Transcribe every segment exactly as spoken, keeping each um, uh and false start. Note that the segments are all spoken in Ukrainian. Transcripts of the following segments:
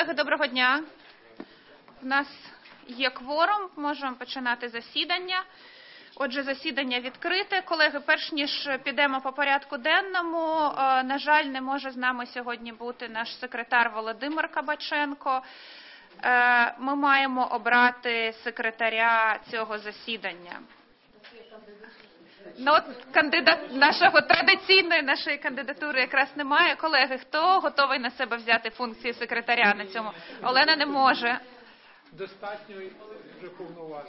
Колеги, доброго дня. У нас є кворум, можемо починати засідання. Отже, засідання відкрите. Колеги, перш ніж підемо по порядку денному, на жаль, не може з нами сьогодні бути наш секретар Володимир Кабаченко. Ми маємо обрати секретаря цього засідання. Ну, от кандидат нашого традиційної нашої кандидатури якраз немає. Колеги, хто готовий на себе взяти функції секретаря на цьому? Олена не може. Достатньо вже повноважень.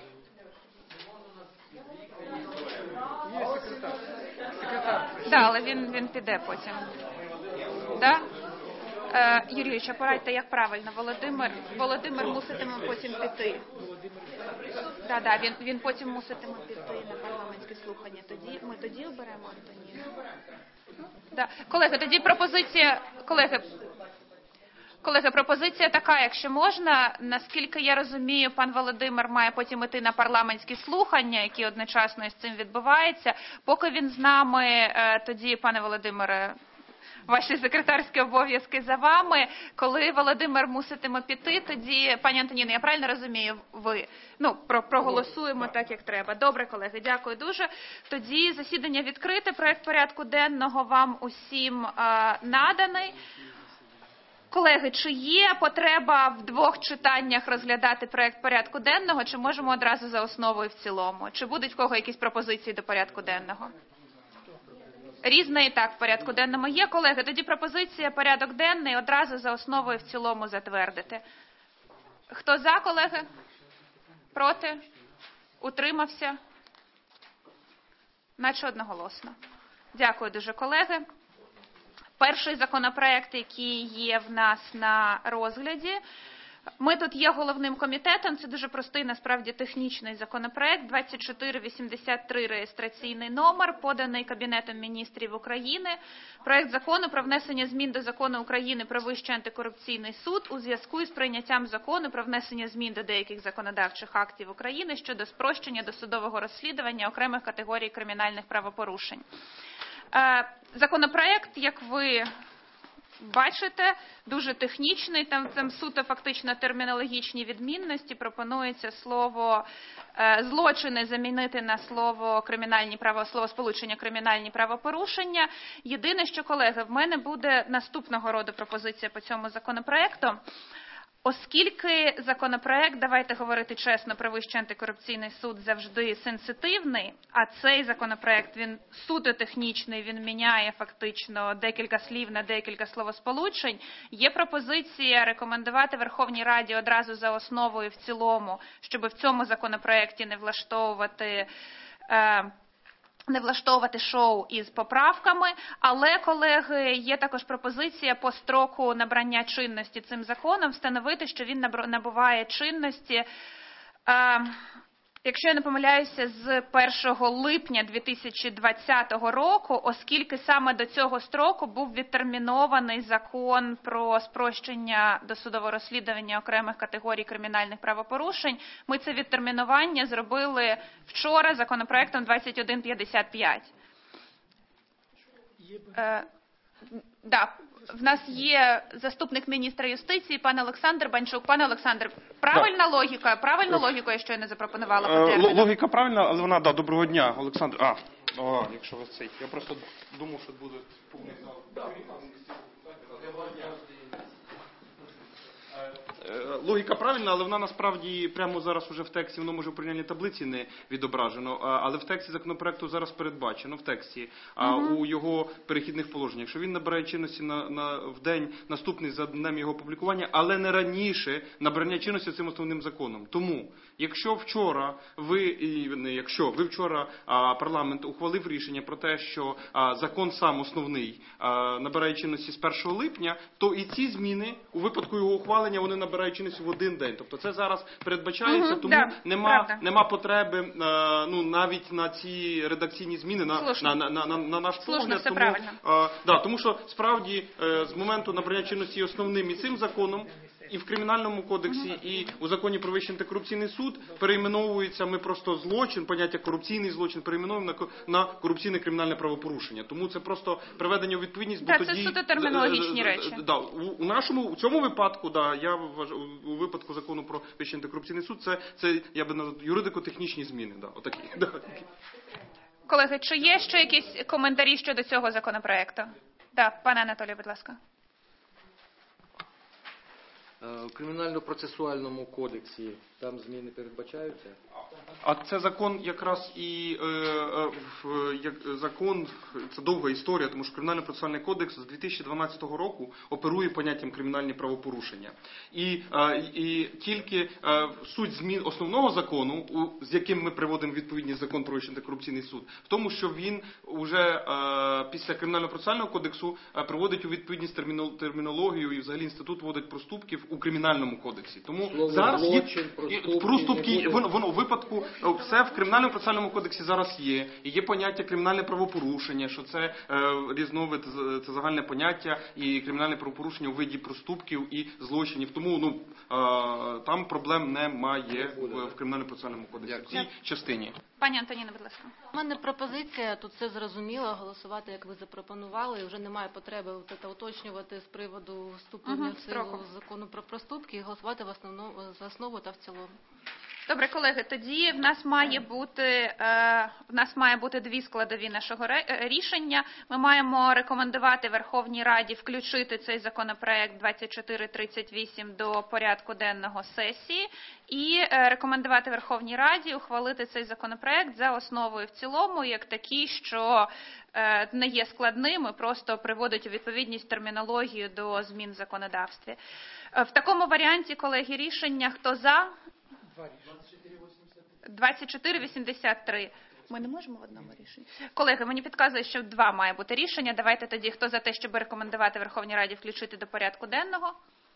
Є секретар. Секретар. Так, да, але він, він піде потім. Да? Е, Юрійович, порадьте, як правильно. Володимир, Володимир муситиме потім піти. Да, да, він, він потім муситиме піти на парламентське слухання. Тоді, ми тоді оберемо Антоніну. Да. Колеги, тоді пропозиція... Колеги, Колеги, пропозиція така, якщо можна, наскільки я розумію, пан Володимир має потім іти на парламентські слухання, які одночасно із цим відбуваються. Поки він з нами, тоді, пане Володимире, ваші секретарські обов'язки за вами. Коли Володимир муситиме піти, тоді, пані Антоніно, я правильно розумію, ви, ну, про, проголосуємо так, як треба. Добре, колеги, дякую дуже. Тоді засідання відкрите, проект порядку денного вам усім а, наданий. Колеги, чи є потреба в двох читаннях розглядати проект порядку денного, чи можемо одразу за основу і в цілому? Чи будуть в кого якісь пропозиції до порядку денного? Різне і так в порядку денному є. Колеги, тоді пропозиція порядок денний одразу за основу і в цілому затвердити. Хто за, колеги? Проти? Утримався? Наче одноголосно. Дякую дуже, колеги. Перший законопроект, який є в нас на розгляді. Ми тут є головним комітетом, це дуже простий, насправді, технічний законопроект, двадцять чотири вісімдесят три реєстраційний номер, поданий Кабінетом міністрів України. Проект закону про внесення змін до Закону України про Вищий антикорупційний суд у зв'язку із прийняттям закону про внесення змін до деяких законодавчих актів України щодо спрощення досудового розслідування окремих категорій кримінальних правопорушень. Законопроект, як ви бачите, дуже технічний, там, там суто фактично термінологічні відмінності. Пропонується слово злочини замінити на слово кримінальні право, словосполучення кримінальні правопорушення. Єдине, що, колеги, в мене буде наступного роду пропозиція по цьому законопроекту. Оскільки законопроект, давайте говорити чесно, про Вищий антикорупційний суд завжди сенситивний, а цей законопроект, він суто технічний, він міняє фактично декілька слів на декілька словосполучень, є пропозиція рекомендувати Верховній Раді одразу за основу і в цілому, щоб в цьому законопроекті не влаштовувати... Е, не влаштовувати шоу із поправками, але, колеги, є також пропозиція по строку набрання чинності цим законом встановити, що він набуває чинності, е, якщо я не помиляюся, з першого липня дві тисячі двадцятого року, оскільки саме до цього строку був відтермінований закон про спрощення досудового розслідування окремих категорій кримінальних правопорушень. Ми це відтермінування зробили вчора законопроектом двадцять один п'ятдесят п'ять. Е, да. В нас є заступник міністра юстиції, пан Олександр Банчук. Пане Олександр, правильна да. логіка? Правильну логіку я щойно запропонувала? По Логіка правильна, але вона, да, доброго дня, Олександр. А, о, якщо ви цей. Я просто думав, що буде повний зал. Логіка правильна, але вона насправді прямо зараз уже в тексті, воно може в порівняльній таблиці не відображено, але в тексті законопроекту зараз передбачено, в тексті, а угу. у його перехідних положеннях. Якщо він набирає чинності на, на, в день наступний за днем його публікування, але не раніше набрання чинності цим основним законом. Тому, якщо вчора ви, не якщо ви вчора а, парламент ухвалив рішення про те, що а, закон сам основний а, набирає чинності з першого липня, то і ці зміни у випадку його ухвалення вони набирають чинності в один день. Тобто це зараз передбачається, угу, тому да, нема, нема потреби е, ну, навіть на ці редакційні зміни, на, на, на, на, на наш погляд. Тому, е, да, тому що справді е, з моменту набрання чинності основним і цим законом і в Кримінальному кодексі, і у законі про Вищий антикорупційний суд перейменовується, ми просто злочин, поняття корупційний злочин перейменовуємо на, на корупційне кримінальне правопорушення. Тому це просто приведення у відповідність, бо Так, тоді... це суто термінологічні речі. Да, у, у нашому, у цьому випадку, да, я вважаю, у випадку закону про Вищий антикорупційний суд, це, це я би назвав юридико-технічні зміни. Да, отакі, да. Колеги, чи є ще якісь коментарі щодо цього законопроекту? Так, пане Анатолію, будь ласка. У Кримінально-процесуальному кодексі там зміни передбачаються? А це закон якраз і е, е, в, як, закон, це довга історія, тому що Кримінально-процесуальний кодекс з дві тисячі дванадцятого року оперує поняттям кримінальні правопорушення. І, е, і тільки е, суть змін основного закону, у, з яким ми приводимо відповідність закон про Вищий антикорупційний суд, в тому, що він вже е, після Кримінально-процесуального кодексу е, приводить у відповідність термінологію і взагалі інститут вводить проступків у Кримінальному кодексі. Тому Слово зараз є злочин, проступки, проступки, не буде. воно, воно у випадку, все в Кримінальному процесуальному кодексі зараз є. І є поняття кримінальне правопорушення, що це е, різновид, це загальне поняття і кримінальне правопорушення у виді проступків і злочинів. Тому ну, е, там проблем немає в, в Кримінальному процесуальному кодексі в цій частині. Пані Антоніна, будь ласка. У мене пропозиція, тут все зрозуміло, голосувати, як ви запропонували, і вже немає потреби от це уточнювати з приводу вступлення Мгм, в строку. силу закону про проступки і голосувати в основному, за основу та в цілому. Добре, колеги, тоді в нас має бути е, в нас має бути дві складові нашого ре- е, рішення. Ми маємо рекомендувати Верховній Раді включити цей законопроект двадцять чотири тридцять вісім до порядку денного сесії і е, рекомендувати Верховній Раді ухвалити цей законопроект за основу і в цілому, як такий, що е, не є складним і просто приводить у відповідність термінологію до змін в законодавстві. Е, в такому варіанті, колеги, рішення хто за? двадцять чотири вісімдесят три. Ми не можемо в одному рішенні. Колеги, мені підказують, що два має бути рішення. Давайте тоді, хто за те, щоб рекомендувати Верховній Раді включити до порядку денного?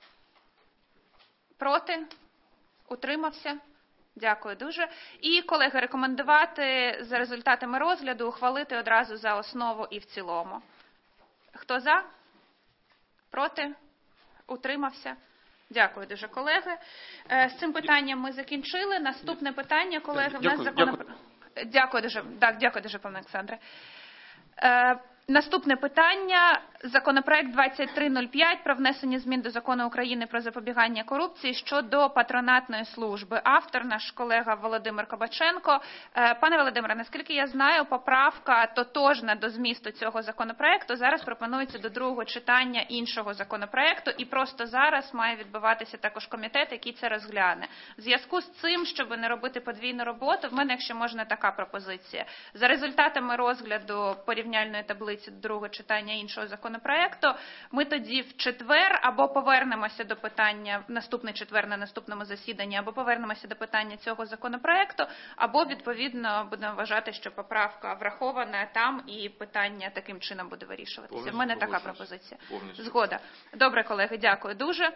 Проти? Утримався? Дякую дуже. І, колеги, рекомендувати за результатами розгляду ухвалити одразу за основу і в цілому. Хто за? Проти? Утримався? Дякую дуже, колеги. З цим питанням ми закінчили. Наступне питання, колеги, в нас Дякую, законопроект. Дякую дуже. Так, дякую дуже, пане Олександре. Е, наступне питання – законопроект двадцять три нуль п'ять про внесення змін до Закону України про запобігання корупції щодо патронатної служби. Автор – наш колега Володимир Кабаченко. Е, пане Володимире, наскільки я знаю, поправка тотожна до змісту цього законопроекту зараз пропонується до другого читання іншого законопроекту, і просто зараз має відбуватися також комітет, який це розгляне. В зв'язку з цим, щоб не робити подвійну роботу, в мене, якщо можна, така пропозиція. За результатами розгляду порівняльної таблиці до другого читання іншого законопроекту, ми тоді в четвер або повернемося до питання, в наступний четвер на наступному засіданні, або повернемося до питання цього законопроекту, або, відповідно, будемо вважати, що поправка врахована там і питання таким чином буде вирішуватися. В мене така пропозиція. Згода. Добре, колеги, дякую дуже.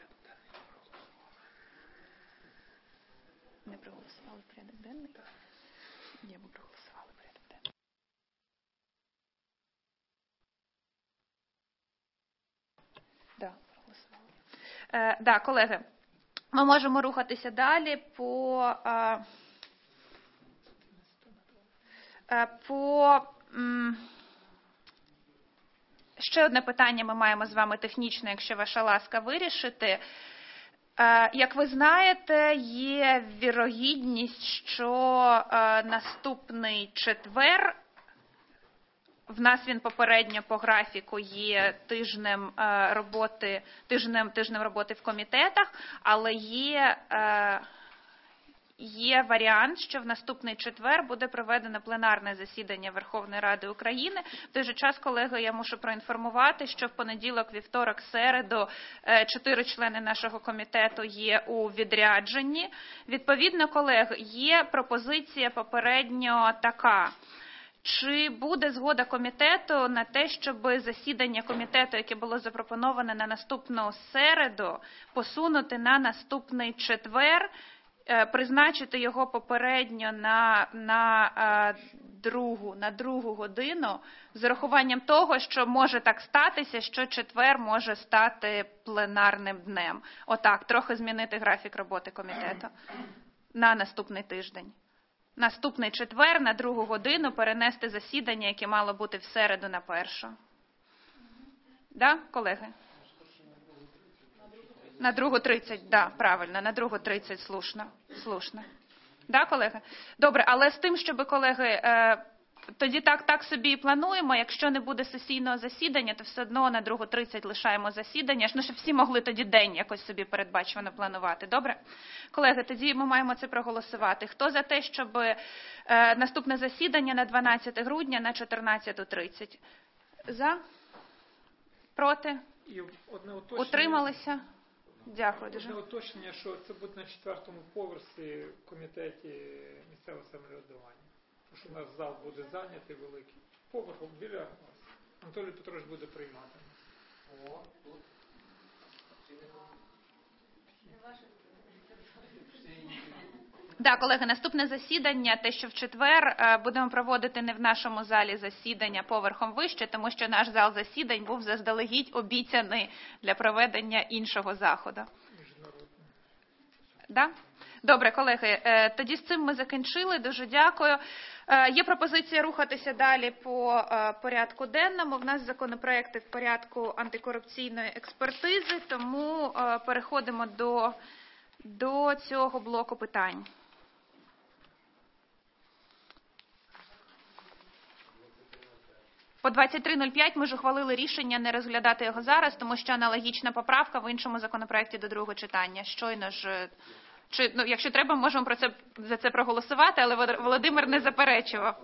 Не проголосували порядок денний? Ні, ми проголосували порядок денний. Да, проголосували. Е, да, колеги, ми можемо рухатися далі по, е, е, по м, ще одне питання ми маємо з вами технічне, якщо ваша ласка, вирішити. Е, як ви знаєте, є вірогідність, що е, наступний четвер, в нас він попередньо по графіку є тижнем е, роботи, тижнем, тижнем роботи в комітетах, але є, е, є варіант, що в наступний четвер буде проведено пленарне засідання Верховної Ради України. В той же час, колеги, я мушу проінформувати, що в понеділок, вівторок, середу е, чотири члени нашого комітету є у відрядженні. Відповідно, колеги, є пропозиція попередньо така. Чи буде згода комітету на те, щоб засідання комітету, яке було запропоноване на наступну середу, посунути на наступний четвер призначити його попередньо на, на, е, другу, на другу годину з урахуванням того, що може так статися, що четвер може стати пленарним днем. Отак, трохи змінити графік роботи комітету на наступний тиждень. Наступний четвер на другу годину перенести засідання, яке мало бути в середу на першу. Да, колеги? На другу тридцять, да, правильно, на другу тридцять, слушно, слушно. Да, колеги? Добре, але з тим, щоб, колеги, е, тоді так, так собі і плануємо, якщо не буде сесійного засідання, то все одно на другу тридцять лишаємо засідання, ну, щоб всі могли тоді день якось собі передбачено планувати, добре? Колеги, тоді ми маємо це проголосувати. Хто за те, щоб е, наступне засідання на дванадцяте грудня на чотирнадцята тридцять? За? Проти? І одне уточнення, Утрималися? Дякую дуже. одне уточнення, що це буде на четвертому поверсі в комітеті місцевого самоврядування. Тому що у нас зал буде зайнятий великий. Поверхом біля вас. Анатолій Петрович буде приймати. Да, колеги, наступне засідання, те, що в четвер, е, будемо проводити не в нашому залі засідання поверхом вище, тому що наш зал засідань був заздалегідь обіцяний для проведення іншого заходу. Да? Добре, колеги, е, тоді з цим ми закінчили. Дуже дякую. Е, Є пропозиція рухатися далі по е, порядку денному. В нас законопроекти в порядку антикорупційної експертизи, тому е, переходимо до, до цього блоку питань. По двадцять три нуль п'ять ми ж ухвалили рішення не розглядати його зараз, тому що аналогічна поправка в іншому законопроекті до другого читання. Щойно ж, чи, ну, якщо треба, можемо про це, за це проголосувати, але Володимир не заперечував.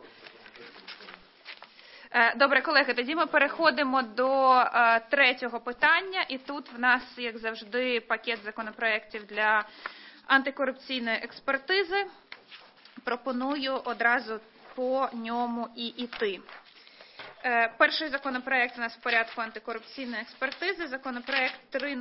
Добре, колеги, тоді ми переходимо до е, третього питання. І тут в нас, як завжди, пакет законопроєктів для антикорупційної експертизи. Пропоную одразу по ньому і йти. Е, перший законопроєкт у нас в порядку антикорупційної експертизи. Законопроєкт три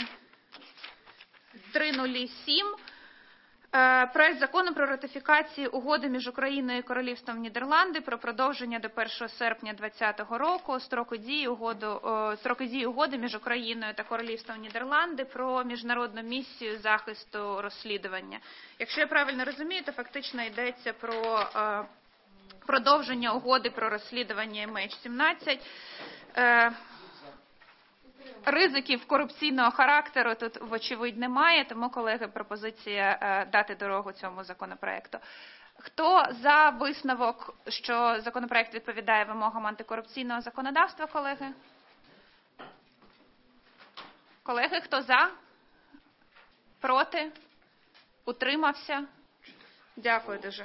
нуль сім. Проект закону про ратифікацію угоди між Україною і Королівством Нідерланди про продовження до першого серпня двадцятого року строки дії угоду, строки дії угоди між Україною та Королівством Нідерланди про міжнародну місію захисту розслідування. Якщо я правильно розумію, то фактично йдеться про продовження угоди про розслідування ем ейч сімнадцять. Ризиків корупційного характеру тут, вочевидь, немає, тому, колеги, пропозиція дати дорогу цьому законопроекту. Хто за висновок, що законопроект відповідає вимогам антикорупційного законодавства, колеги? Колеги, хто за? Проти? Утримався? Дякую дуже.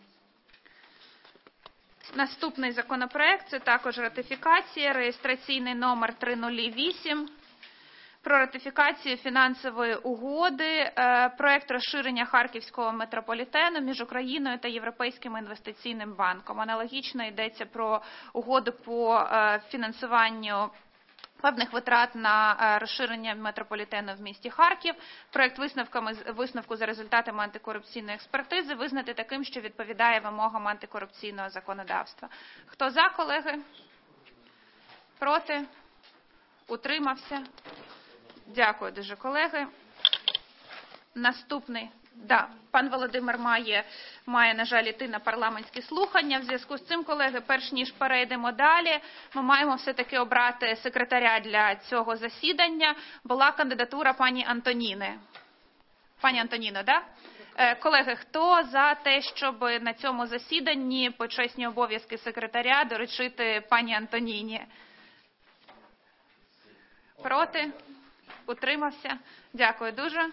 Наступний законопроект – це також ратифікація, реєстраційний номер три нуль вісім, про ратифікацію фінансової угоди, проект розширення Харківського метрополітену між Україною та Європейським інвестиційним банком. Аналогічно йдеться про угоду по фінансуванню певних витрат на розширення метрополітену в місті Харків. Проект висновку за результатами антикорупційної експертизи визнати таким, що відповідає вимогам антикорупційного законодавства. Хто за, колеги? Проти? Утримався? Дякую дуже, колеги. Наступний. Да, пан Володимир має, має, на жаль, іти на парламентські слухання. В зв'язку з цим, колеги, перш ніж перейдемо далі, ми маємо все-таки обрати секретаря для цього засідання. Була кандидатура пані Антоніни. Пані Антоніно, да? Колеги, хто за те, щоб на цьому засіданні почесні обов'язки секретаря доручити пані Антоніні? Проти? Утримався? Дякую дуже.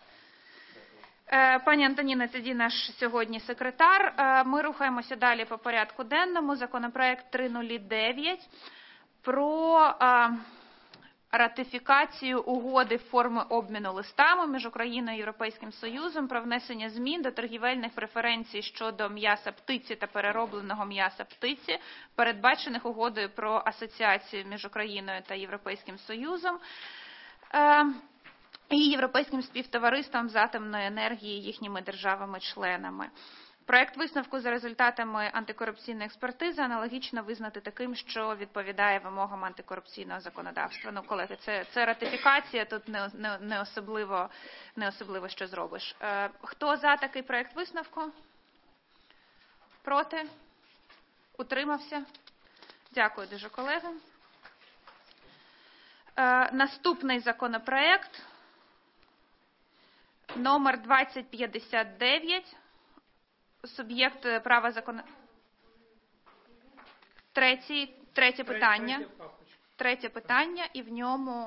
Пані Антоніна, тоді наш сьогодні секретар. Ми рухаємося далі по порядку денному. Законопроект три нуль дев'ять про ратифікацію угоди форми обміну листами між Україною і Європейським Союзом про внесення змін до торгівельних преференцій щодо м'яса птиці та переробленого м'яса птиці, передбачених угодою про асоціацію між Україною та Європейським Союзом. і Європейським співтовариством з атомної енергії їхніми державами-членами. Проект висновку за результатами антикорупційної експертизи аналогічно визнати таким, що відповідає вимогам антикорупційного законодавства. Ну, колеги, це, це ратифікація, тут не, не, не, особливо, не особливо що зробиш. Е, хто за такий проект висновку? Проти? Утримався? Дякую дуже, колеги. Е, наступний законопроект номер двадцять п'ятдесят дев'ять. Суб'єкт права закон... Третє, третє питання. Третє питання, і в ньому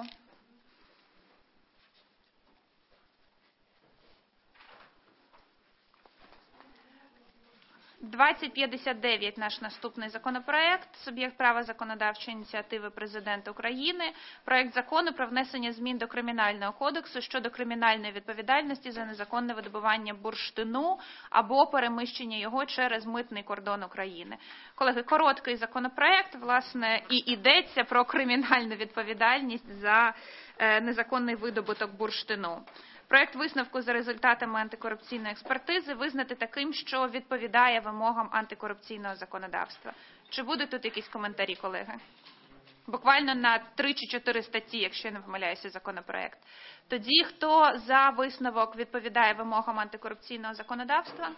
двадцять п'ятдесят дев'ять наш наступний законопроект, суб'єкт права законодавчої ініціативи Президента України, проект закону про внесення змін до Кримінального кодексу щодо кримінальної відповідальності за незаконне видобування бурштину або переміщення його через митний кордон України. Колеги, короткий законопроект, власне, і йдеться про кримінальну відповідальність за незаконний видобуток бурштину. Проект висновку за результатами антикорупційної експертизи визнати таким, що відповідає вимогам антикорупційного законодавства. Чи будуть тут якісь коментарі, колеги? Буквально на три чи чотири статті, якщо я не помиляюся, законопроект. Тоді, хто за висновок відповідає вимогам антикорупційного законодавства?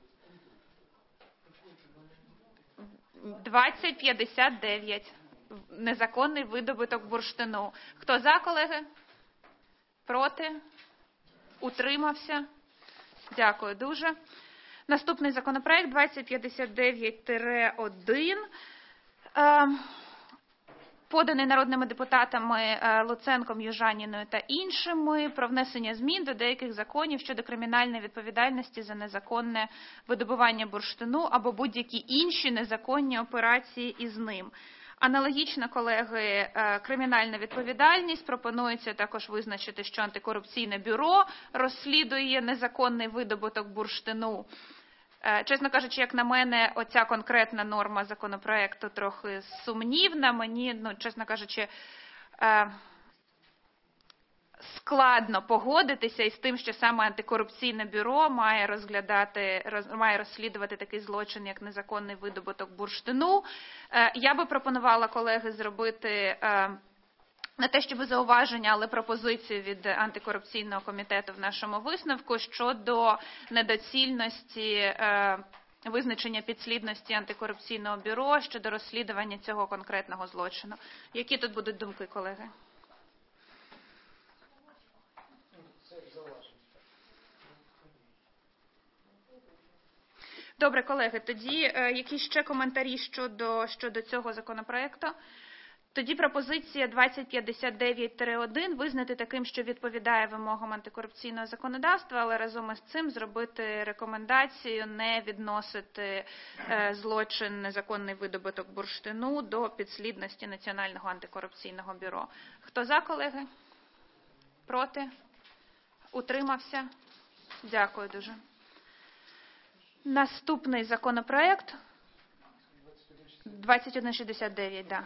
двадцять п'ятдесят дев'ять. Незаконний видобуток бурштину. Хто за, колеги? Проти? Утримався? Дякую дуже. Наступний законопроект двадцять п'ятдесят дев'ять один, поданий народними депутатами Луценком, Южаніною та іншими, про внесення змін до деяких законів щодо кримінальної відповідальності за незаконне видобування бурштину або будь-які інші незаконні операції із ним. Аналогічно, колеги, кримінальна відповідальність пропонується також визначити, що антикорупційне бюро розслідує незаконний видобуток бурштину. Чесно кажучи, як на мене, оця конкретна норма законопроекту трохи сумнівна. Мені, ну, чесно кажучи, складно погодитися із тим, що саме антикорупційне бюро має розглядати, роз, має розслідувати такий злочин, як незаконний видобуток бурштину. Я би пропонувала, колеги, зробити не те, щоб зауваження, але пропозицію від антикорупційного комітету в нашому висновку щодо недоцільності визначення підслідності антикорупційного бюро щодо розслідування цього конкретного злочину. Які тут будуть думки, колеги? Добре, колеги, тоді е, які ще коментарі щодо, щодо цього законопроекту? Тоді пропозиція двадцять п'ятдесят дев'ять один визнати таким, що відповідає вимогам антикорупційного законодавства, але разом із цим зробити рекомендацію не відносити е, злочин незаконний видобуток бурштину до підслідності Національного антикорупційного бюро. Хто за, колеги? Проти? Утримався? Дякую дуже. Наступний законопроект двадцять один шістдесят дев'ять, да.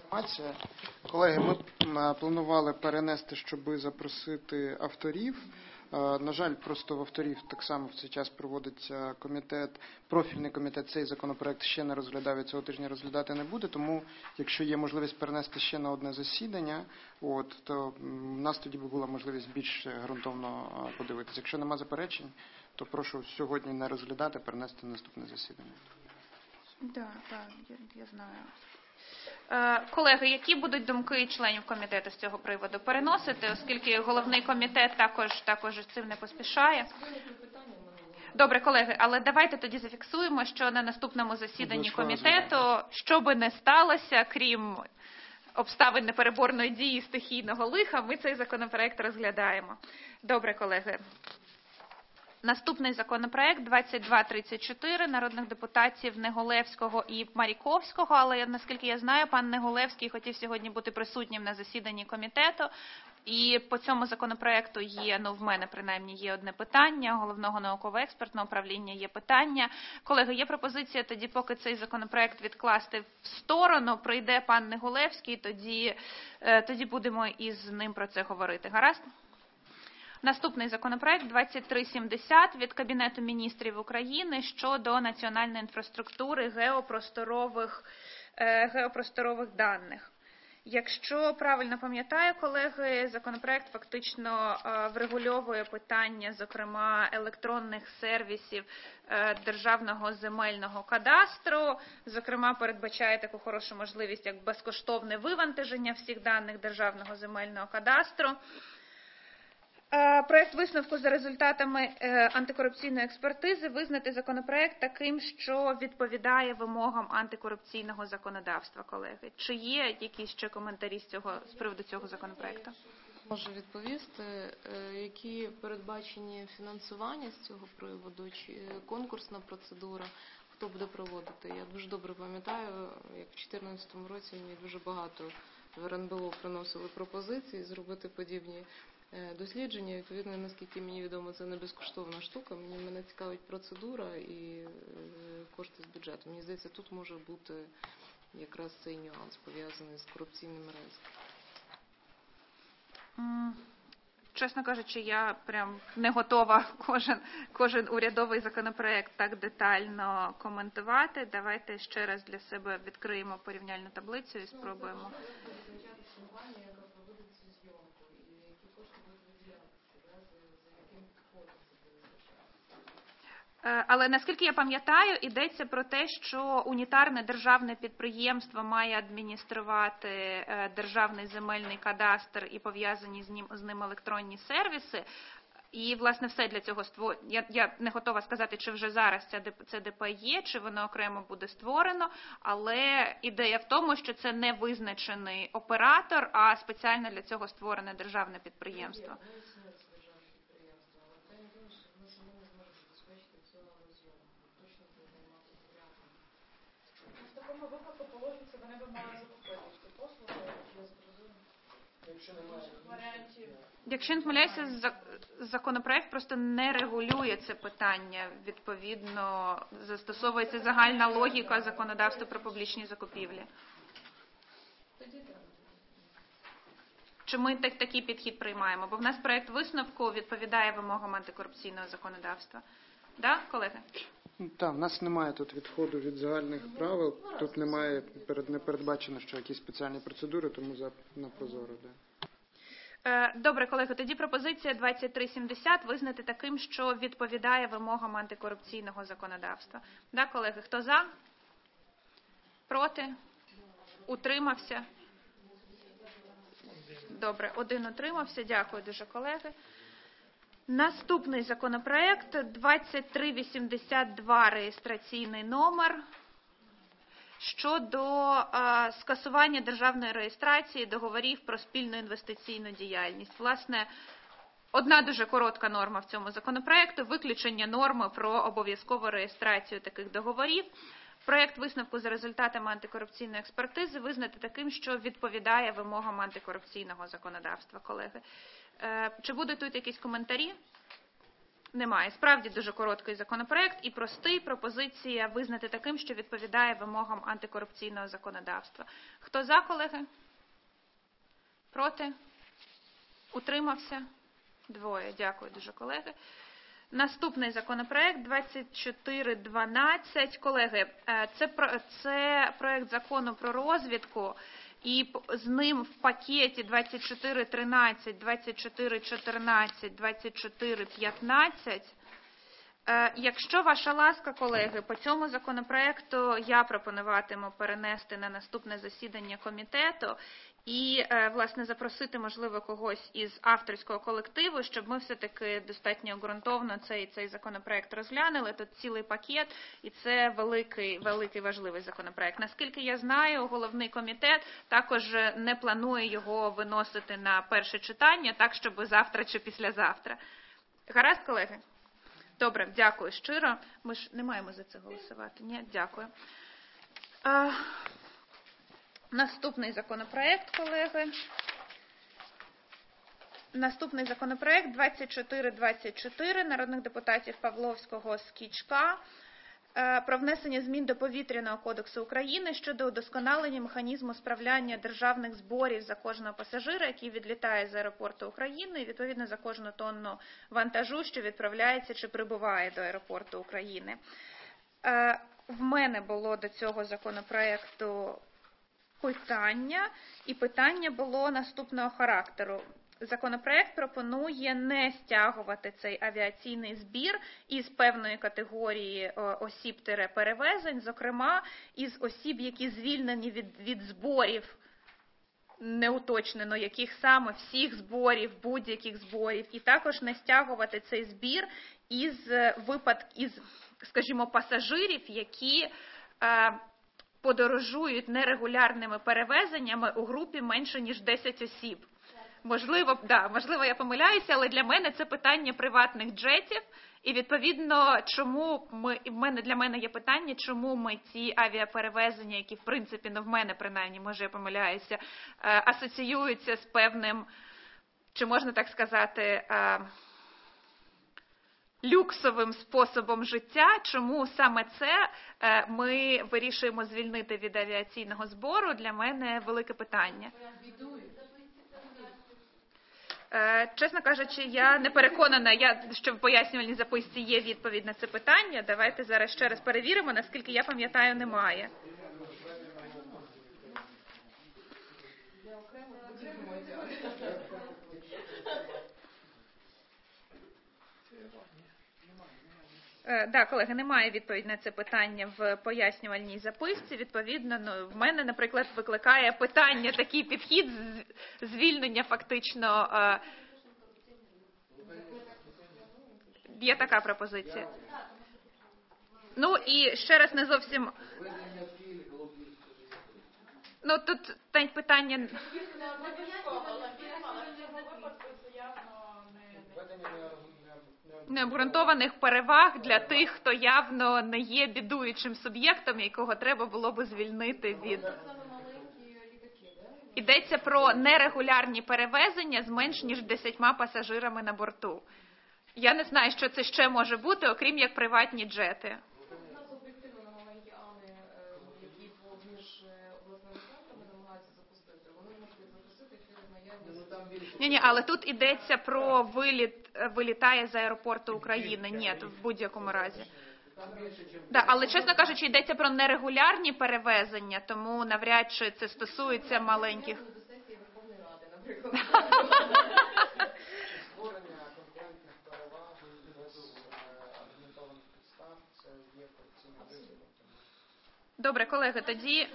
Колеги, ми планували перенести, щоб запросити авторів. На жаль, просто в авторів так само в цей час проводиться комітет, профільний комітет цей законопроект ще не розглядав і цього тижня розглядати не буде, тому якщо є можливість перенести ще на одне засідання, от, то в нас тоді була можливість більш ґрунтовно подивитися. Якщо нема заперечень, то прошу сьогодні не розглядати, перенести на наступне засідання. Так, так, я, я знаю. Колеги, які будуть думки членів комітету з цього приводу? Переносити, оскільки головний комітет також, також з цим не поспішає. Добре, колеги, але давайте тоді зафіксуємо, що на наступному засіданні комітету, що би не сталося, крім обставин непереборної дії стихійного лиха, ми цей законопроект розглядаємо. Добре, колеги. Наступний законопроект двадцять два тридцять чотири народних депутатів Негулевського і Маріковського, але наскільки я знаю, пан Негулевський хотів сьогодні бути присутнім на засіданні комітету. І по цьому законопроекту є, ну в мене принаймні є одне питання, Головного науково-експертного управління є питання. Колеги, є пропозиція тоді, поки цей законопроект відкласти в сторону, прийде пан Негулевський, тоді, тоді будемо із ним про це говорити. Гаразд? Наступний законопроект двадцять три сімдесят від Кабінету міністрів України щодо національної інфраструктури геопросторових, е, геопросторових даних. Якщо правильно пам'ятаю, колеги, законопроект фактично е, врегульовує питання, зокрема, електронних сервісів е, Державного земельного кадастру, зокрема, передбачає таку хорошу можливість, як безкоштовне вивантаження всіх даних Державного земельного кадастру. Проект висновку за результатами антикорупційної експертизи визнати законопроект таким, що відповідає вимогам антикорупційного законодавства, колеги. Чи є якісь ще коментарі з цього з приводу цього законопроекту? Можу відповісти, які передбачені фінансування з цього приводу, чи конкурсна процедура, хто буде проводити. Я дуже добре пам'ятаю, як в дві тисячі чотирнадцятому році мені дуже багато в ер ен бе о приносили пропозиції зробити подібні дослідження. Відповідно, наскільки мені відомо, це не безкоштовна штука. Мені мене цікавить процедура і кошти з бюджету. Мені здається, тут може бути якраз цей нюанс, пов'язаний з корупційними ризиками. Чесно кажучи, я прям не готова кожен, кожен урядовий законопроект так детально коментувати. Давайте ще раз для себе відкриємо порівняльну таблицю і спробуємо. Але, наскільки я пам'ятаю, йдеться про те, що унітарне державне підприємство має адмініструвати державний земельний кадастр і пов'язані з ним, з ним електронні сервіси. І, власне, все для цього створено. Я, я не готова сказати, чи вже зараз це де пе є, чи воно окремо буде створено, але ідея в тому, що це не визначений оператор, а спеціально для цього створене державне підприємство. В такому випадку положиться, вони б мали закупити ці послуги, якщо немає варіантів. Якщо не помиляюся, законопроект просто не регулює це питання. Відповідно, застосовується загальна логіка законодавства про публічні закупівлі. Чи ми так, такий підхід приймаємо? Бо в нас проект висновку відповідає вимогам антикорупційного законодавства. Да, колеги? Так, в нас немає тут відходу від загальних правил, тут немає, не передбачено, що якісь спеціальні процедури, тому за на прозоро. Да. Добре, колеги, тоді пропозиція двадцять три сімдесят визнати таким, що відповідає вимогам антикорупційного законодавства. Да, колеги, хто за? Проти? Утримався? Добре, один утримався. Дякую дуже, колеги. Наступний законопроект двадцять три вісімдесят два, реєстраційний номер, щодо е, скасування державної реєстрації договорів про спільну інвестиційну діяльність. Власне, одна дуже коротка норма в цьому законопроекту – виключення норми про обов'язкову реєстрацію таких договорів. Проект висновку за результатами антикорупційної експертизи визнати таким, що відповідає вимогам антикорупційного законодавства, колеги. Чи будуть тут якісь коментарі? Немає. Справді дуже короткий законопроект і простий. Пропозиція визнати таким, що відповідає вимогам антикорупційного законодавства. Хто за, колеги? Проти? Утримався? Двоє. Дякую дуже, колеги. Наступний законопроект двадцять чотири дванадцять. Колеги, це, це проект закону про розвідку. І з ним в пакеті двадцять чотири тринадцять, двадцять чотири чотирнадцять, двадцять чотири п'ятнадцять. Якщо ваша ласка, колеги, по цьому законопроекту я пропонуватиму перенести на наступне засідання комітету і, власне, запросити, можливо, когось із авторського колективу, щоб ми все-таки достатньо ґрунтовно цей, цей законопроект розглянули. Тут цілий пакет, і це великий, великий важливий законопроект. Наскільки я знаю, головний комітет також не планує його виносити на перше читання, так, щоб завтра чи післязавтра. Гаразд, колеги? Добре, дякую щиро. Ми ж не маємо за це голосувати. Ні, дякую. А, наступний законопроект, колеги. Наступний законопроект двадцять чотири двадцять чотири народних депутатів Павловського, Скічка. Про внесення змін до Повітряного кодексу України щодо удосконалення механізму справляння державних зборів за кожного пасажира, який відлітає з аеропорту України, і відповідно за кожну тонну вантажу, що відправляється чи прибуває до аеропорту України. В мене було до цього законопроекту питання, і питання було наступного характеру. Законопроект пропонує не стягувати цей авіаційний збір із певної категорії осіб-перевезень, зокрема із осіб, які звільнені від, від зборів, не уточнено, яких саме, всіх зборів, будь-яких зборів, і також не стягувати цей збір із випадків, із, скажімо, пасажирів, які е, подорожують нерегулярними перевезеннями у групі менше, ніж десять осіб. Можливо, да, можливо, я помиляюся, але для мене це питання приватних джетів, і відповідно, чому ми, в мене, для мене є питання, чому ми ці авіаперевезення, які в принципі, ну в мене принаймні, може я помиляюся, асоціюються з певним, чи можна так сказати, люксовим способом життя, чому саме це ми вирішуємо звільнити від авіаційного збору, для мене велике питання. Чесно кажучи, я не переконана, я, що в пояснювальній записці є відповідь на це питання. Давайте зараз ще раз перевіримо, наскільки я пам'ятаю, немає. Так, да, колеги, немає відповіді на це питання в пояснювальній записці. Відповідно, ну, в мене, наприклад, викликає питання такий підхід звільнення фактично. Е, є така пропозиція. Ну і ще раз не зовсім. Ну тут питання. Необґрунтованих переваг для тих, хто явно не є бідуючим суб'єктом, якого треба було би звільнити від... Йдеться про нерегулярні перевезення з менш ніж десятьма пасажирами на борту. Я не знаю, що це ще може бути, окрім як приватні джети. Ні, ні, але тут йдеться про виліт, вилітає з аеропорту України. Ні, в будь-якому разі. Да, але, чесно кажучи, йдеться про нерегулярні перевезення, тому навряд чи це стосується маленьких. Добре, колеги, тоді...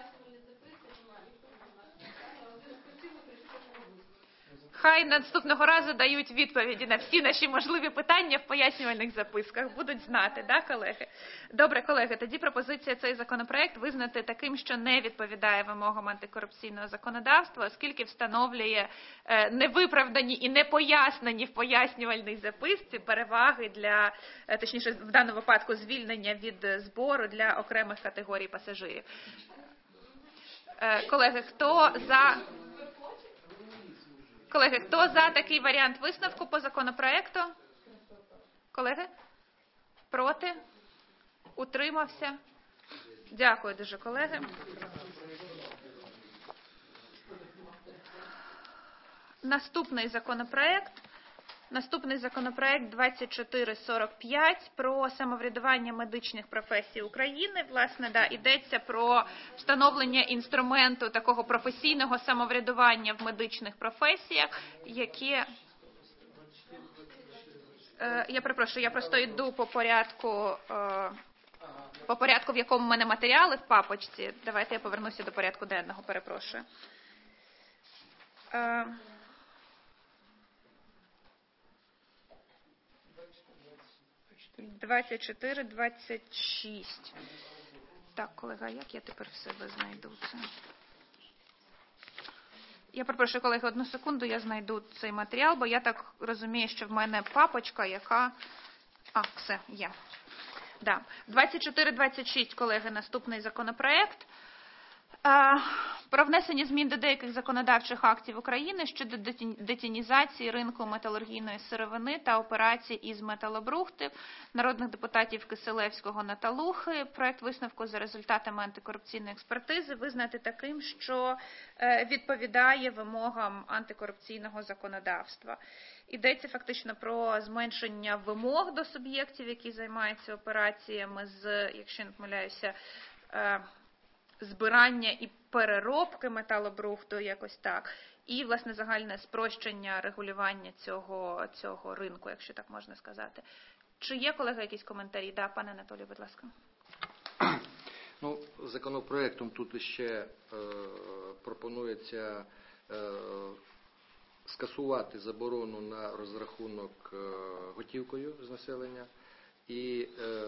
Хай наступного разу дають відповіді на всі наші можливі питання в пояснювальних записках. Будуть знати, да, колеги? Добре, колеги, тоді пропозиція цей законопроект визнати таким, що не відповідає вимогам антикорупційного законодавства, оскільки встановлює невиправдані і не пояснені в пояснювальній записці переваги для, точніше, в даному випадку звільнення від збору для окремих категорій пасажирів. Колеги, хто за... Колеги, хто за такий варіант висновку по законопроекту? Колеги? Проти? Утримався? Дякую дуже, колеги. Наступний законопроект. Наступний законопроект двадцять чотири сорок п'ять про самоврядування медичних професій України. Власне, да, йдеться про встановлення інструменту такого професійного самоврядування в медичних професіях, яке... Е, я перепрошую, я просто йду по порядку, е, по порядку, в якому в мене матеріали в папочці. Давайте я повернуся до порядку денного, перепрошую. Е, двадцять чотири двадцять шість. Так, колега, як я тепер в себе знайду це? Я перепрошую, колеги, одну секунду, я знайду цей матеріал, бо я так розумію, що в мене папочка, яка... А, все, є. Да. двадцять чотири двадцять шість, колеги, наступний законопроект. Е, Про внесення змін до деяких законодавчих актів України щодо детінізації ринку металургійної сировини та операцій із металобрухтів народних депутатів Киселевського, Наталухи. Проект висновку за результатами антикорупційної експертизи визнати таким, що е, відповідає вимогам антикорупційного законодавства. Йдеться фактично про зменшення вимог до суб'єктів, які займаються операціями з, якщо не помиляюся, е, збирання і переробки металобрухту, якось так, і, власне, загальне спрощення регулювання цього, цього ринку, якщо так можна сказати. Чи є, колеги, якісь коментарі? Да, пане Анатолію, будь ласка. Ну, законопроектом тут ще е, пропонується е, скасувати заборону на розрахунок е, готівкою з населення і е,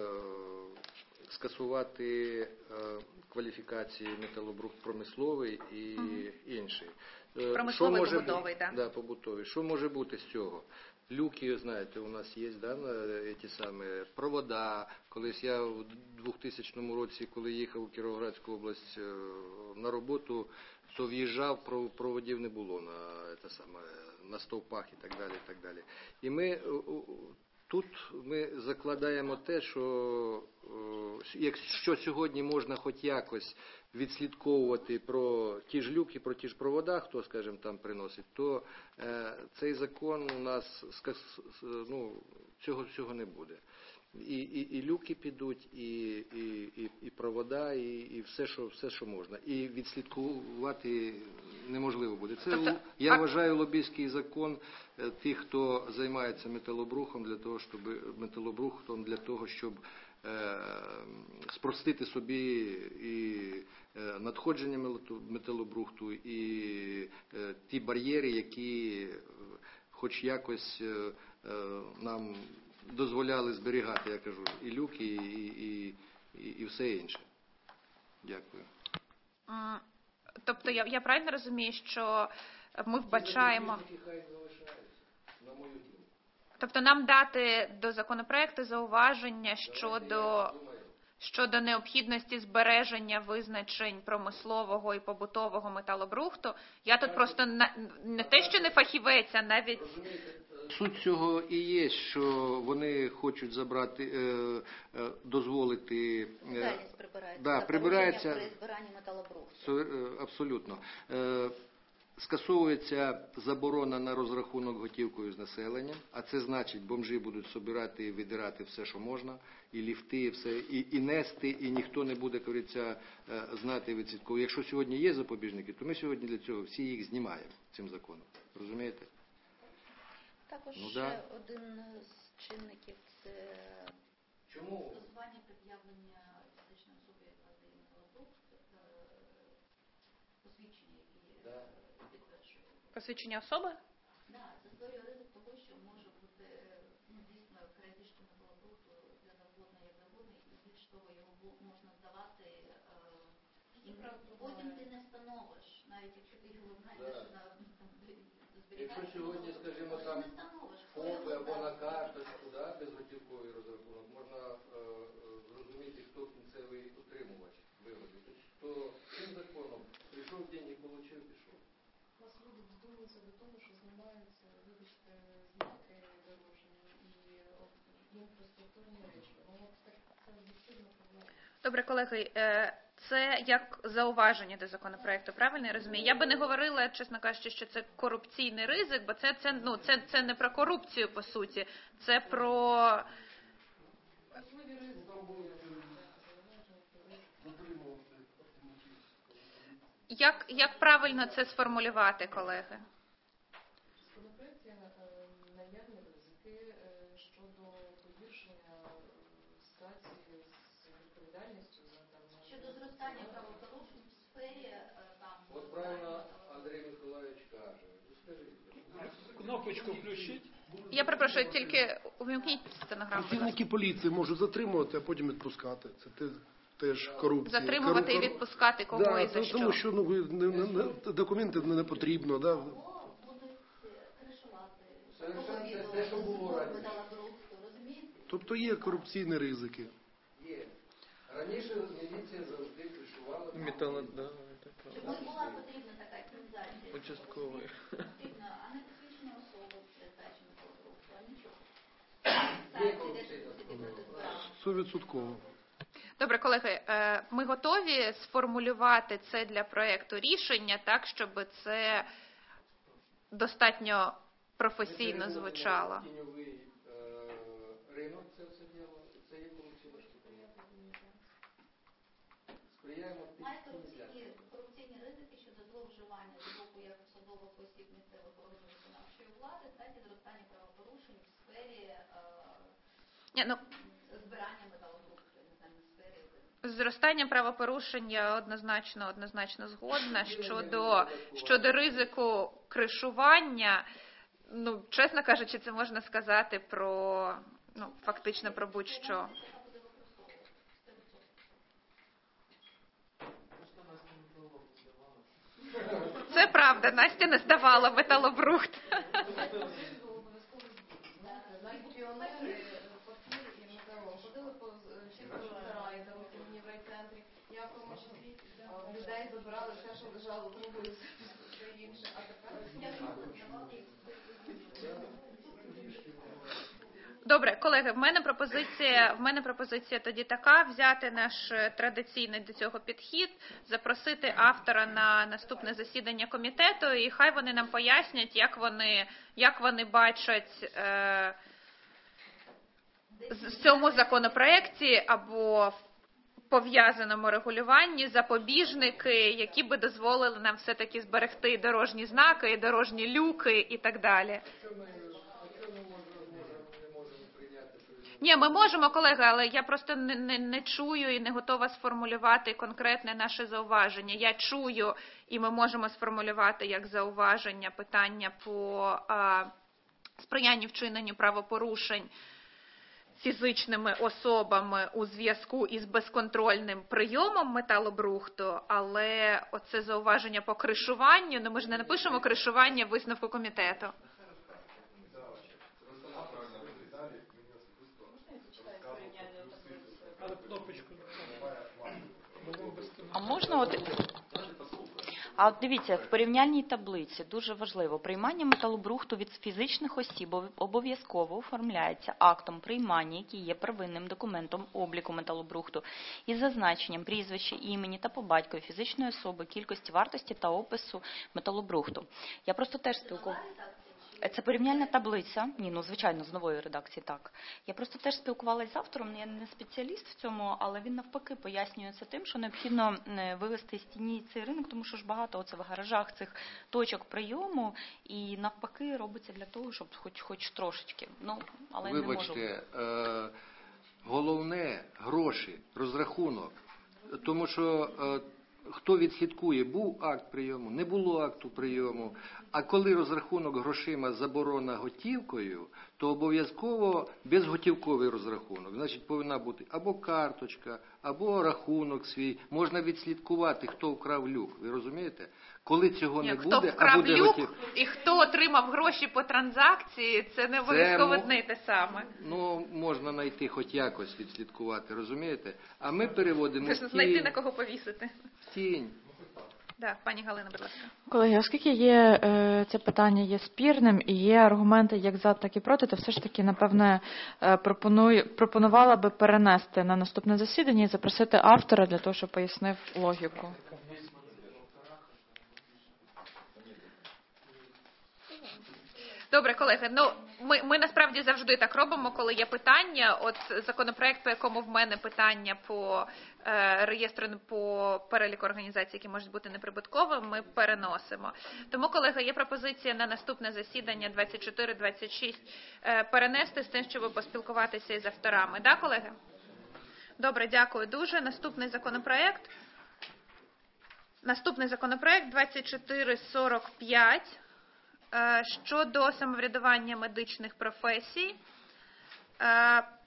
скасувати е, кваліфікації металобрухт промисловий і угу. інший. Промисловий, може, побутовий, так? Да, побутовий. Що може бути з цього? Люки, знаєте, у нас є, да, ті самі провода. Колись я в двохтисячному році, коли їхав у Кіровоградську область на роботу, то в'їжджав, проводів не було на, те саме, на стовпах і так далі. І так далі. І ми тут ми закладаємо те, що якщо сьогодні можна хоч якось відслідковувати про ті ж люки, про ті ж провода, хто, скажімо, там приносить, то е, цей закон у нас, ну, цього всього не буде. І, і, і люки підуть, і, і, і, і провода, і, і все, що, все, що можна. І відслідкувати неможливо буде. Це, тобто, я а... вважаю, лобійський закон тих, хто займається металобрухом, для того, щоб металобрухтом, для того, щоб е, спростити собі і е, надходження металобрухту, і е, ті бар'єри, які е, хоч якось е, е, нам дозволяли зберігати, я кажу, і люки, і, і, і, і все інше. Дякую. Тобто, я, я правильно розумію, що ми вбачаємо... Тобто, нам дати до законопроекту зауваження щодо... Щодо необхідності збереження визначень промислового і побутового металобрухту, я тут просто не те, що не фахівець, а навіть... Суть цього і є, що вони хочуть забрати, е, е, дозволити... Е, прибирається, да, прибирається при збиранні металобрухту. Е, абсолютно. Е, скасовується заборона на розрахунок готівкою з населенням, а це значить, бомжі будуть собирати і видирати все, що можна, і ліфти, і все, і, і нести, і ніхто не буде, говориться, знати відслідково. Якщо сьогодні є запобіжники, то ми сьогодні для цього всі їх знімаємо цим законом. Розумієте? Також ну, ще да. один з чинників – це стосування пред'явлення фізичної особи, яка здає металобрухт, посвідчення, які да. підтверджує. Посвідчення особи? Так, да, це створює ризик того, що може бути, ну, дійсно, крадіжка металобрухту для завгодно, як завгодно, і більш того, його можна здавати, і потім ти не встановиш, навіть якщо ти його знаєш да. на Якщо сьогодні, скажімо, там ФОПи або на карточку, да, безготівковий розрахунок, можна е, зрозуміти, хто кінцевий отримувач вигоди. То цим законом прийшов день і отримав, пішов. У вас люди додумуються до того, що знімаються, вибачте, знаки дорожні і інфраструктурні речі. Воно так це об'єктивно проблема. Добре, колеги, це як зауваження до законопроекту, правильно я розумію? Я би не говорила, чесно кажучи, що це корупційний ризик, бо це, це, ну, це, це не про корупцію, по суті, це про... Як, як правильно це сформулювати, колеги? В законопроекті наявні ризики щодо погіршення ситуації з відповідальністю за там... Щодо зростання правопорушень в сфері там... От правильно Андрій Миколаївич каже. Скажіть. Кнопочку включіть. Я перепрошую, тільки увімкніть стенограму. Працівники поліції можуть затримувати, а потім відпускати. Це те, теж корупція. Затримувати і відпускати кого да, і за що. Тому що ну, не, не, не, документи не потрібно. Да. Тобто є корупційні ризики. Є. Раніше міліція завжди кришувала. Метало, да. Чому й була потрібна така активізація? Участковий. Потрібна, а не посвідчення особи передачі металобрухту, а нічого. Так, це Стовідсотково. Добре, колеги, е, ми готові сформулювати це для проекту рішення так, щоб це достатньо професійно звучало. Тіньовий ринок це все діло, це є корупційна штука. Сприяємо має корупційні, корупційні ризики щодо зловживання з боку як посадових осіб місцевих органів виконавчої влади, так і зростання правопорушень в сфері е, Ні, ну, збирання металобрухту, не знаю, в сфері. зростання правопорушень я однозначно, однозначно згодна. Щодо, щодо ризику кришування, ну, чесно кажучи, це можна сказати про, ну, фактично про будь-що. Це правда, Настя не здавала металобрухт. Навіть піонери фактур і металом ходили по чистому сараї, там мені в райцентрі. Я в тому числі в людей забирали все, що лежало трубою, все інше. А тепер Добре, колеги, в мене пропозиція, в мене пропозиція тоді така: взяти наш традиційний до цього підхід, запросити автора на наступне засідання комітету, і хай вони нам пояснять, як вони, як вони бачать е, в цьому законопроекті або пов'язаному регулюванні запобіжники, які би дозволили нам все-таки зберегти дорожні знаки, дорожні люки і так далі. Ні, ми можемо, колеги, але я просто не, не, не чую і не готова сформулювати конкретне наше зауваження. Я чую, і ми можемо сформулювати як зауваження питання по а, сприянню вчиненню правопорушень фізичними особами у зв'язку із безконтрольним прийомом металобрухту, але оце зауваження по кришуванню, ну ми ж не напишемо кришування в висновку комітету. Але кнопочку А можна от... А от дивіться, в порівняльній таблиці дуже важливо. Приймання металобрухту від фізичних осіб обов'язково оформляється актом приймання, який є первинним документом обліку металобрухту із зазначенням прізвища, імені та по батькові фізичної особи, кількості, вартості та опису металобрухту. Я просто теж спілкувалася. Це порівняльна таблиця. Ні, ну, звичайно, з нової редакції, так. Я просто теж спілкувалася з автором, я не спеціаліст в цьому, але він навпаки пояснює це тим, що необхідно вивести з тіні цей ринок, тому що ж багато оце в гаражах цих точок прийому, і навпаки робиться для того, щоб хоч, хоч трошечки. Ну, але Вибачте, не можу. Е, головне – гроші, розрахунок. Тому що е, хто відслідкує, був акт прийому, не було акту прийому. А коли розрахунок грошима заборона готівкою, то обов'язково безготівковий розрахунок. Значить, повинна бути або карточка, або рахунок свій. Можна відслідкувати, хто вкрав люк. Ви розумієте? Коли цього Ні, не хто буде, а вкрав буде люк готів... і хто отримав гроші по транзакції, це не обов'язково мо- одне й те саме. Ну, можна знайти хоч якось відслідкувати, розумієте? А ми переводимо Можна в знайти на тінь. кого повісити. В тінь. Да, пані Галина, будь ласка. Колеги, оскільки є е, це питання є спірним і є аргументи як за, так і проти, то все ж таки, напевне, е, пропоную, пропонувала би перенести на наступне засідання і запросити автора для того, щоб пояснив логіку. Добре, колеги, ну ми, ми насправді завжди так робимо, коли є питання. От законопроект, по якому в мене питання по е, реєстру, по переліку організацій, які можуть бути неприбутковими, ми переносимо. Тому, колеги, є пропозиція на наступне засідання двадцять чотири двадцять шість е, перенести з тим, щоб поспілкуватися із авторами. Да, колеги? Добре, дякую дуже. Наступний законопроект. Наступний законопроект двадцять чотири сорок п'ять. Щодо самоврядування медичних професій.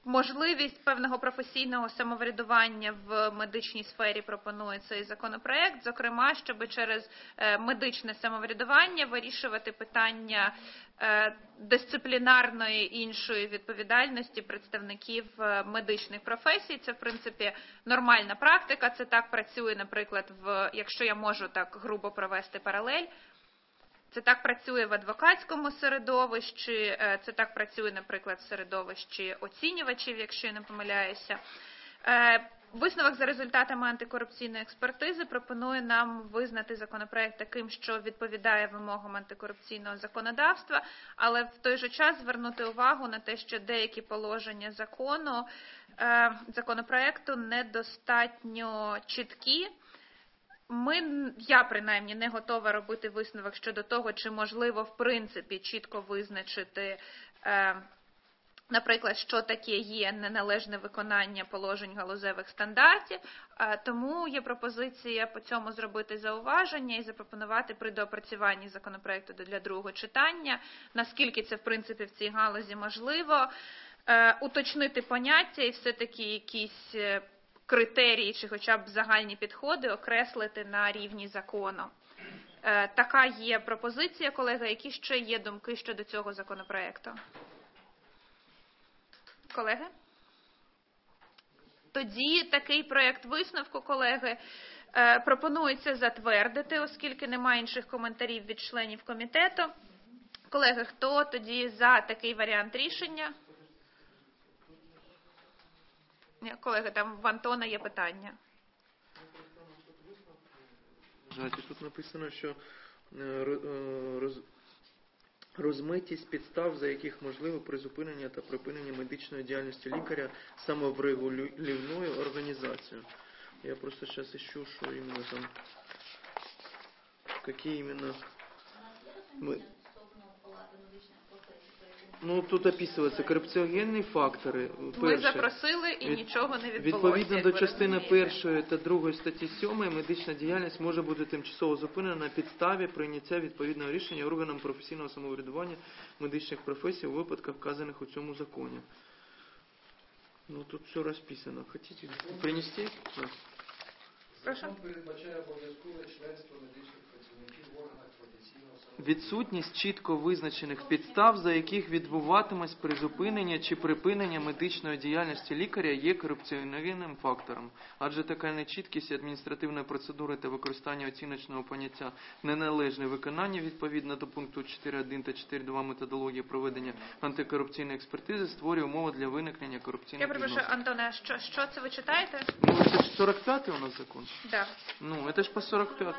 Можливість певного професійного самоврядування в медичній сфері пропонує цей законопроект, зокрема, щоб через медичне самоврядування вирішувати питання дисциплінарної іншої відповідальності представників медичних професій. Це, в принципі, нормальна практика. Це так працює, наприклад, в, якщо я можу так грубо провести паралель, це так працює в адвокатському середовищі, це так працює, наприклад, в середовищі оцінювачів, якщо я не помиляюся. Висновок за результатами антикорупційної експертизи пропонує нам визнати законопроект таким, що відповідає вимогам антикорупційного законодавства, але в той же час звернути увагу на те, що деякі положення закону, законопроекту недостатньо чіткі. Ми, я принаймні не готова робити висновок щодо того, чи можливо в принципі чітко визначити, е, наприклад, що таке є неналежне виконання положень галузевих стандартів. Е, тому є пропозиція по цьому зробити зауваження і запропонувати при доопрацюванні законопроекту для другого читання, наскільки це в принципі в цій галузі можливо, е, уточнити поняття і все-таки якісь критерії чи хоча б загальні підходи окреслити на рівні закону. Е, така є пропозиція, колеги. Які ще є думки щодо цього законопроекту? Колеги? Тоді такий проєкт висновку, колеги, е, пропонується затвердити, оскільки немає інших коментарів від членів комітету. Колеги, хто тоді за такий варіант рішення? Колеги, там в Антона є питання. Тут написано, що роз... розмитість підстав, за яких можливо призупинення та припинення медичної діяльності лікаря самоврегулівною організацією. Я просто зараз ищу, що іменно там, які іменно... Ми... Ну, тут описуються корупціогенні фактори. Ми запросили і від, нічого не відбулося. Відповідно до частини першої та другої статті сьомої, медична діяльність може бути тимчасово зупинена на підставі прийняття відповідного рішення органам професійного самоврядування медичних професій у випадках, вказаних у цьому законі. Ну, тут все розписано. Хотите принести? Да. Прошу. Передбачає обов'язкове членство медичних працівників в органах професійного самоврядування. Відсутність чітко визначених підстав, за яких відбуватимось призупинення чи припинення медичної діяльності лікаря, є корупціогенним фактором. Адже така нечіткість адміністративної процедури та використання оціночного поняття неналежне виконання відповідно до пункту чотири один та чотири два методології проведення антикорупційної експертизи створює умови для виникнення корупційних Я перепрошую, Антоне, що, що це ви читаєте? Ну, це ж сорок п'ятий у нас закон. Да. Ну, це ж по сорок п'ятому.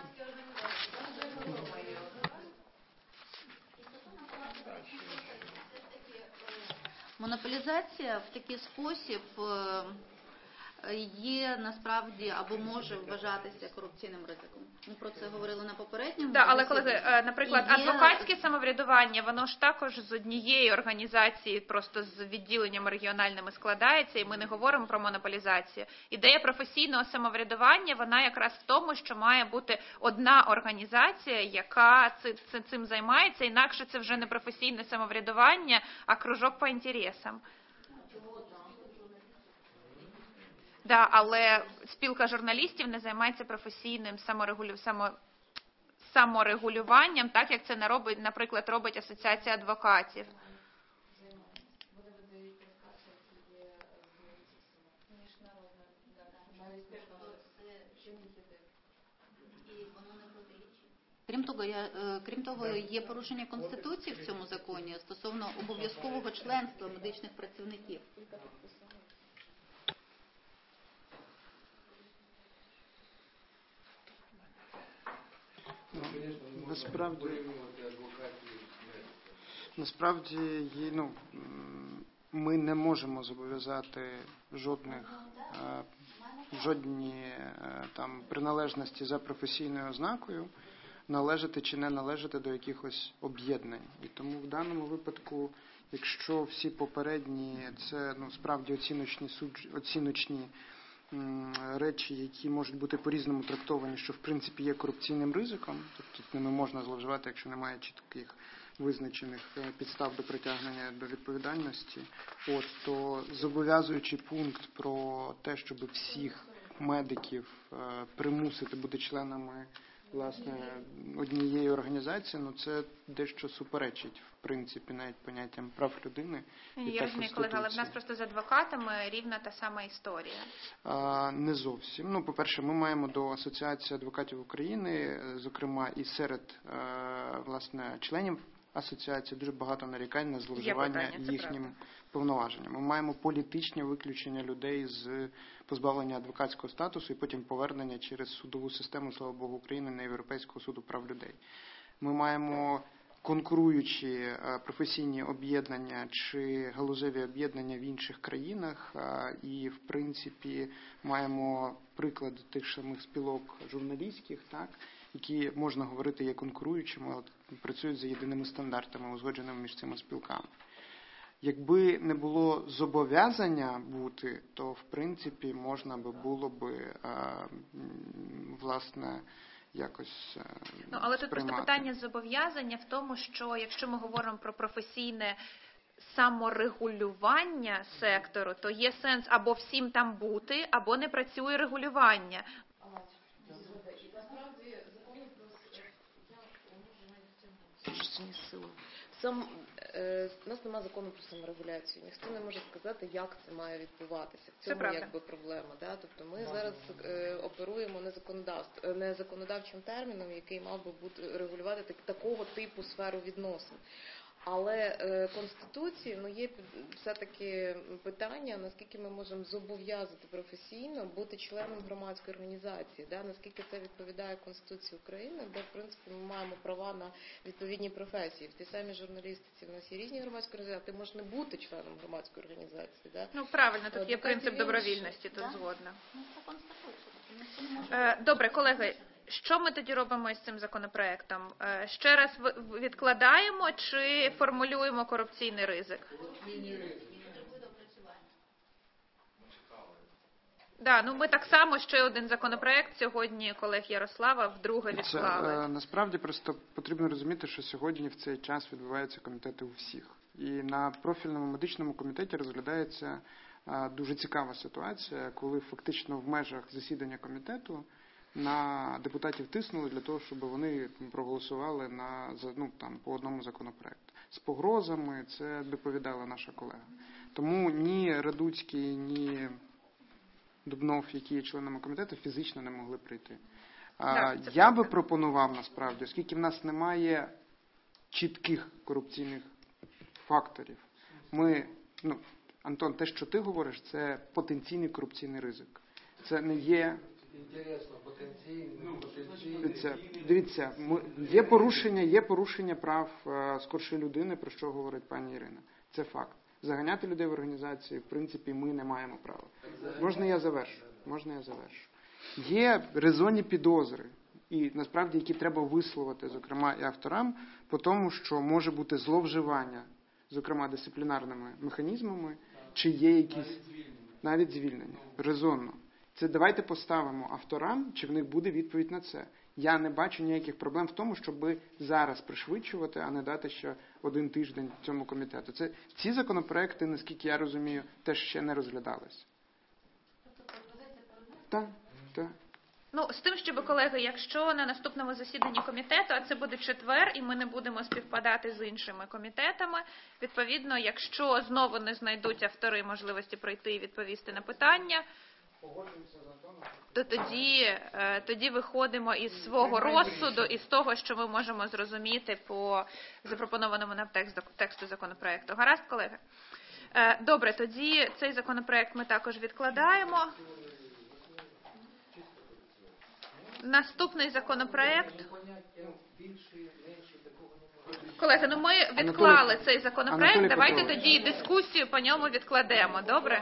Монополізація в такий спосіб є насправді або може вважатися корупційним ризиком. Ми про це говорили на попередньому. Да, але колеги, наприклад, є... адвокатське самоврядування, воно ж також з однієї організації, просто з відділеннями регіональними складається, і ми не говоримо про монополізацію. Ідея професійного самоврядування, вона якраз в тому, що має бути одна організація, яка цим займається, інакше це вже не професійне самоврядування, а кружок по інтересам. Да, але спілка журналістів не займається професійним саморегулю... само... саморегулюванням, так як це, наприклад, робить Асоціація адвокатів. Крім того, я, крім того, є порушення Конституції в цьому законі стосовно обов'язкового членства медичних працівників. Насправді, насправді ну, ми не можемо зобов'язати жодних, жодні там приналежності за професійною ознакою належати чи не належати до якихось об'єднань. І тому в даному випадку, якщо всі попередні, це ну, справді оціночні, суд, оціночні речі, які можуть бути по-різному трактовані, що в принципі є корупційним ризиком, тобто ними можна зловживати, якщо немає чітких визначених підстав до притягнення до відповідальності, от, то зобов'язуючий пункт про те, щоб всіх медиків примусити бути членами власне однієї організації, ну це дещо суперечить в принципі навіть поняттям прав людини. І Я розумію, колега, але в нас просто з адвокатами рівна та сама історія. А, не зовсім. Ну, по-перше, ми маємо до Асоціації адвокатів України, зокрема і серед а, власне членів асоціації дуже багато нарікань на зловживання їхнім повноваженням. Ми маємо політичне виключення людей з позбавлення адвокатського статусу і потім повернення через судову систему, слава Богу, України на Європейського суду прав людей. Ми маємо конкуруючі професійні об'єднання чи галузеві об'єднання в інших країнах і, в принципі, маємо приклади тих самих спілок журналістських, так, які, можна говорити, є конкуруючими, але працюють за єдиними стандартами, узгодженими між цими спілками. Якби не було зобов'язання бути, то, в принципі, можна би було би, власне, якось Ну, але тут сприймати. просто питання зобов'язання в тому, що якщо ми говоримо про професійне саморегулювання сектору, то є сенс або всім там бути, або не працює регулювання. Сам, е, у нас немає закону про саморегуляцію. Ніхто не може сказати, як це має відбуватися. В цьому якби проблема. Да? Тобто ми зараз е, оперуємо не, законодавств, не законодавчим терміном, який мав би бути регулювати так, такого типу сферу відносин. Але е, Конституції ну, є все-таки питання, наскільки ми можемо зобов'язати професійно бути членом громадської організації, да? Наскільки це відповідає Конституції України, де, в принципі, ми маємо права на відповідні професії. В тій самій журналістиці в нас є різні громадські організації, ти можеш не бути членом громадської організації. Да? Ну, правильно, тут є принцип добровільності, тут згодна. Е, добре, колеги. Що ми тоді робимо із цим законопроектом? Ще раз відкладаємо чи формулюємо корупційний ризик? Да, ну ми так само ще один законопроект сьогодні колег Ярослава вдруге відклали. Це, насправді просто потрібно розуміти, що сьогодні в цей час відбуваються комітети у всіх. І на профільному медичному комітеті розглядається дуже цікава ситуація, коли фактично в межах засідання комітету на депутатів тиснули для того, щоб вони проголосували на, ну, там, по одному законопроекту. З погрозами це доповідала наша колега. Тому ні Радуцький, ні Дубнов, які є членами комітету, фізично не могли прийти. А, я би пропонував, насправді, оскільки в нас немає чітких корупційних факторів, ми, ну, Антон, те, що ти говориш, це потенційний корупційний ризик. Це не є... Інтересно, потенційний, потенційний. Дивіться, дивіться, є порушення, є порушення прав скоршої людини, про що говорить пані Ірина. Це факт. Заганяти людей в організації, в принципі, ми не маємо права. Можна я завершу? Можна я завершу? Є резонні підозри, і насправді, які треба висловити, зокрема, і авторам, по тому, що може бути зловживання, зокрема, дисциплінарними механізмами, чи є якісь навіть звільнення. Резонно. Це давайте поставимо авторам, чи в них буде відповідь на це. Я не бачу ніяких проблем в тому, щоб зараз пришвидшувати, а не дати ще один тиждень цьому комітету. Це, ці законопроекти, наскільки я розумію, теж ще не розглядалися. Так, так. Ну, з тим, щоб, колеги, якщо на наступному засіданні комітету, а це буде четвер, і ми не будемо співпадати з іншими комітетами, відповідно, якщо знову не знайдуть автори можливості пройти і відповісти на питання, то тоді, тоді виходимо із свого розсуду, із того, що ми можемо зрозуміти по запропонованому нам тексту, тексту законопроекту. Гаразд, колеги? Добре, тоді цей законопроект ми також відкладаємо. Наступний законопроект. Колеги, ну ми відклали цей законопроект, давайте тоді дискусію по ньому відкладемо, добре?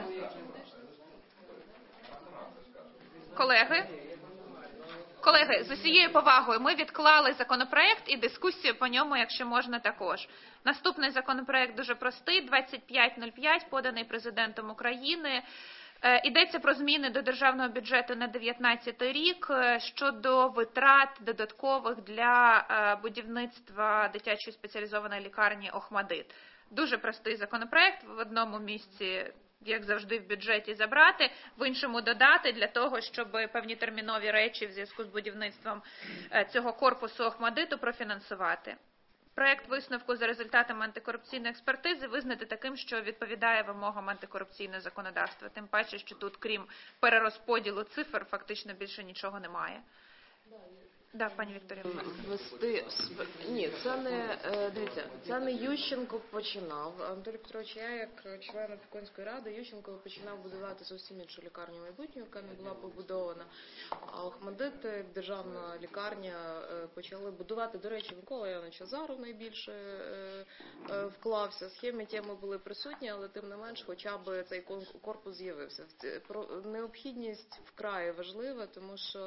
Колеги, колеги, з усією повагою, ми відклали законопроект і дискусію по ньому, якщо можна, також. Наступний законопроект дуже простий, двадцять п'ять нуль п'ять, поданий Президентом України. Йдеться про зміни до державного бюджету на дев'ятнадцятий рік щодо витрат додаткових для будівництва дитячої спеціалізованої лікарні «Охмадит». Дуже простий законопроект, в одному місці, як завжди, в бюджеті забрати, в іншому додати для того, щоб певні термінові речі в зв'язку з будівництвом цього корпусу «Охмадиту» профінансувати. Проект висновку за результатами антикорупційної експертизи визнати таким, що відповідає вимогам антикорупційного законодавства. Тим паче, що тут, крім перерозподілу цифр, фактично більше нічого немає. Да, пані Вікторія. Вести ні, це не дивіться, це не Ющенко починав. Анатолій Петрович, я як член опікунської ради, Ющенко починав будувати зовсім іншу лікарню майбутнього, яка не була побудована. А Охмадит, державна лікарня, почали будувати. До речі, Микола Янович Азаров найбільше вклався. Схеми теми були присутні, але тим не менш, хоча б цей корпус з'явився. Необхідність вкрай важлива, тому що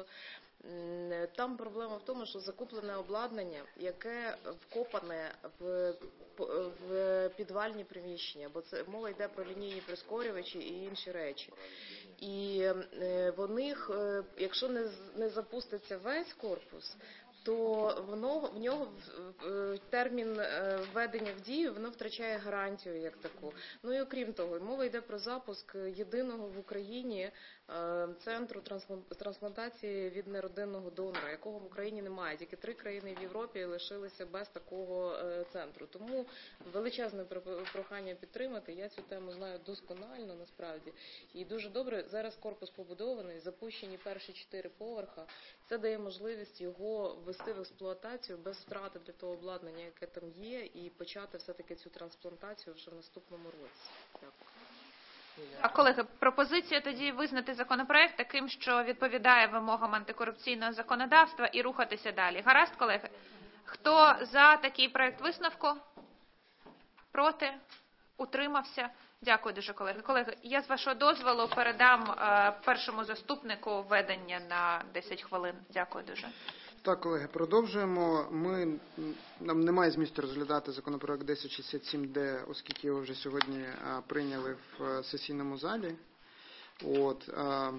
там проблема в тому, що закуплене обладнання, яке вкопане в, в підвальні приміщення, бо це мова йде про лінійні прискорювачі і інші речі. І в них, якщо не, не запуститься весь корпус, то воно, в нього термін введення в дію, воно втрачає гарантію як таку. Ну і окрім того, мова йде про запуск єдиного в Україні центру трансплантації від неродинного донора, якого в Україні немає. Тільки три країни в Європі лишилися без такого центру. Тому величезне прохання підтримати. Я цю тему знаю досконально, насправді. І дуже добре, зараз корпус побудований, запущені перші чотири поверха. Це дає можливість його ввести в експлуатацію без втрати для того обладнання, яке там є, і почати все-таки цю трансплантацію вже в наступному році. Дякую. А, колеги, пропозиція тоді визнати законопроект таким, що відповідає вимогам антикорупційного законодавства і рухатися далі. Гаразд, колеги? Хто за такий проект висновку? Проти? Утримався? Дякую дуже, колеги. Колеги, я з вашого дозволу передам е, першому заступнику ведення на десять хвилин. Дякую дуже. Так, колеги, продовжуємо. Ми, нам немає змісту розглядати законопроект десять шістдесят сім Д, оскільки його вже сьогодні а, прийняли в а, сесійному залі. От, а,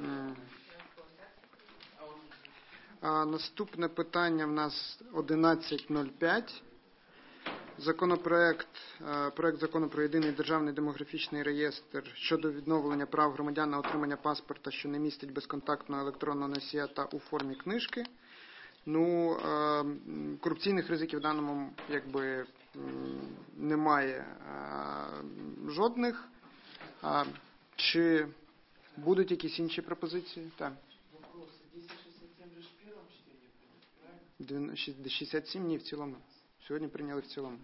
а, наступне питання в нас одинадцять нуль п'ять. Законопроект, проект закону про єдиний державний демографічний реєстр щодо відновлення прав громадян на отримання паспорта, що не містить безконтактного електронного носія та у формі книжки. Ну, корупційних ризиків в даному якби немає жодних. Чи будуть якісь інші пропозиції? Так. шістдесят сім ні, в цілому. Сьогодні прийняли в цілому.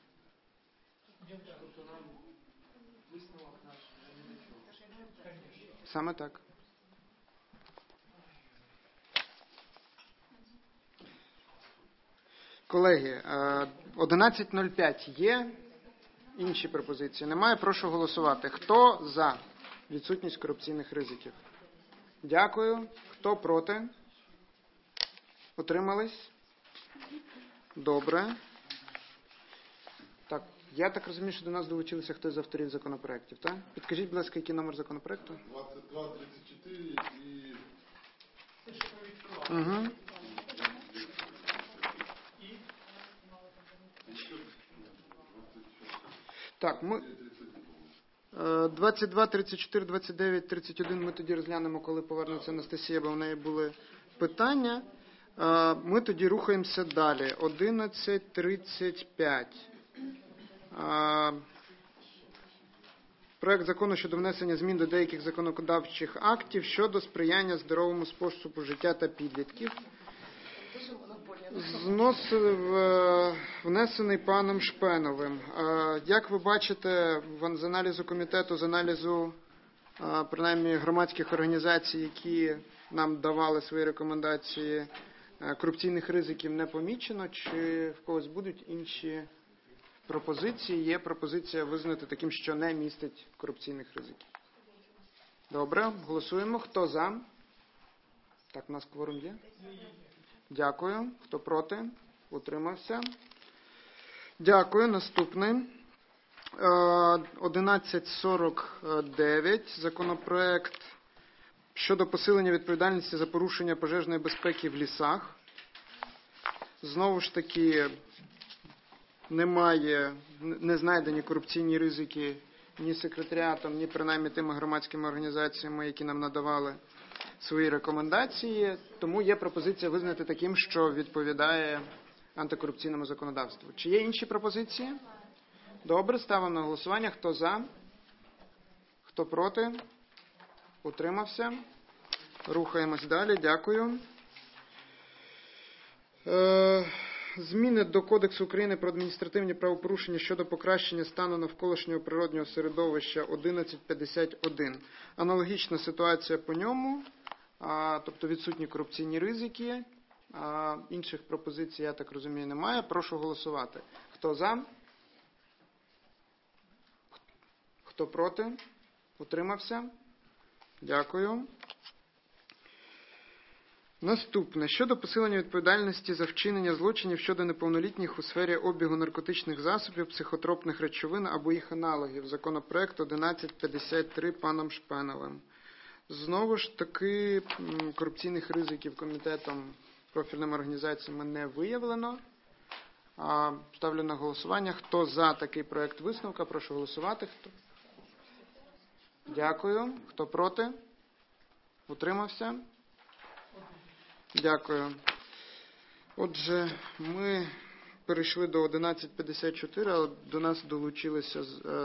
Саме так. Колеги, одинадцять нуль п'ять є? Інші пропозиції немає. Прошу голосувати. Хто за відсутність корупційних ризиків? Дякую. Хто проти? Утримались? Добре. Так, я так розумію, що до нас долучилися хтось з авторів законопроєктів, так? Підкажіть, будь ласка, який номер законопроєкту? двадцять два тридцять чотири і... Угу. Так, ми... двадцять два, тридцять чотири, двадцять дев'ять, тридцять один ми тоді розглянемо, коли повернеться Анастасія, бо в неї були питання. Ми тоді рухаємося далі. одинадцять тридцять п'ять. Проект закону щодо внесення змін до деяких законодавчих актів щодо сприяння здоровому способу життя та підлітків. Зносив, внесений паном Шпеновим. Як ви бачите, з аналізу комітету, з аналізу принаймні громадських організацій, які нам давали свої рекомендації, корупційних ризиків не помічено, чи в когось будуть інші пропозиції? Є пропозиція визнати таким, що не містить корупційних ризиків. Добре, голосуємо. Хто за? Так, у нас кворум є? Дякую. Хто проти? Утримався. Дякую. Наступний. одинадцять сорок дев'ять. Законопроект щодо посилення відповідальності за порушення пожежної безпеки в лісах. Знову ж таки, немає, не знайдені корупційні ризики ні секретаріатом, ні принаймні тими громадськими організаціями, які нам надавали свої рекомендації. Тому є пропозиція визнати таким, що відповідає антикорупційному законодавству. Чи є інші пропозиції? Добре, ставимо на голосування. Хто за? Хто проти? Утримався? Рухаємось далі. Дякую. Е, зміни до Кодексу України про адміністративні правопорушення щодо покращення стану навколишнього природнього середовища одинадцять п'ятдесят один. Аналогічна ситуація по ньому, а, тобто відсутні корупційні ризики. А, інших пропозицій, я так розумію, немає. Прошу голосувати. Хто за? Хто проти? Утримався? Дякую. Наступне. Щодо посилення відповідальності за вчинення злочинів щодо неповнолітніх у сфері обігу наркотичних засобів, психотропних речовин або їх аналогів. Законопроект одинадцять п'ятдесят три паном Шпеновим. Знову ж таки, корупційних ризиків комітетом, профільними організаціями не виявлено. Ставлю на голосування. Хто за такий проект висновка, прошу голосувати. Хто? Дякую. Хто проти? Утримався? Дякую. Отже, ми перейшли до одинадцять п'ятдесят чотири, але до нас долучилися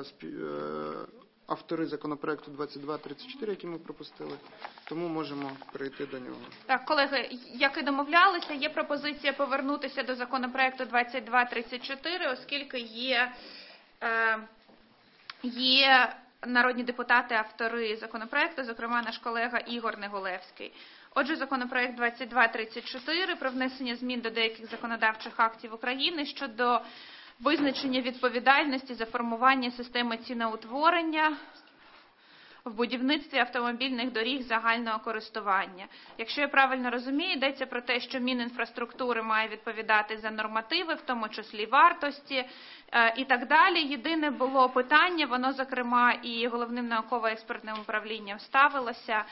автори законопроекту двадцять два тридцять чотири, які ми пропустили, тому можемо перейти до нього. Так, колеги, як і домовлялися, є пропозиція повернутися до законопроекту двадцять два тридцять чотири, оскільки є, е, є народні депутати, автори законопроекту, зокрема наш колега Ігор Негулевський. Отже, законопроект двадцять два тридцять чотири про внесення змін до деяких законодавчих актів України щодо визначення відповідальності за формування системи ціноутворення в будівництві автомобільних доріг загального користування. Якщо я правильно розумію, йдеться про те, що Мінінфраструктури має відповідати за нормативи, в тому числі вартості і так далі. Єдине було питання, воно, зокрема, і Головним науково-експертним управлінням ставилося.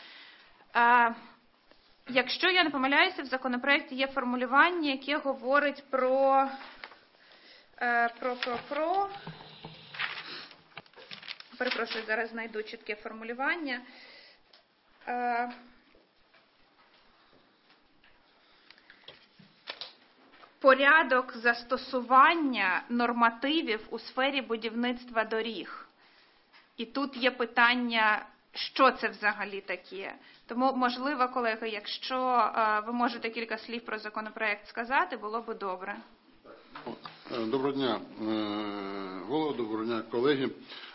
Якщо я не помиляюся, в законопроекті є формулювання, яке говорить про, про, про, про, перепрошую, зараз знайду чітке формулювання. Порядок застосування нормативів у сфері будівництва доріг. І тут є питання, що це взагалі таке. Тому, можливо, колеги, якщо ви можете кілька слів про законопроект сказати, було б добре. Доброго дня, голово, доброго дня, колеги.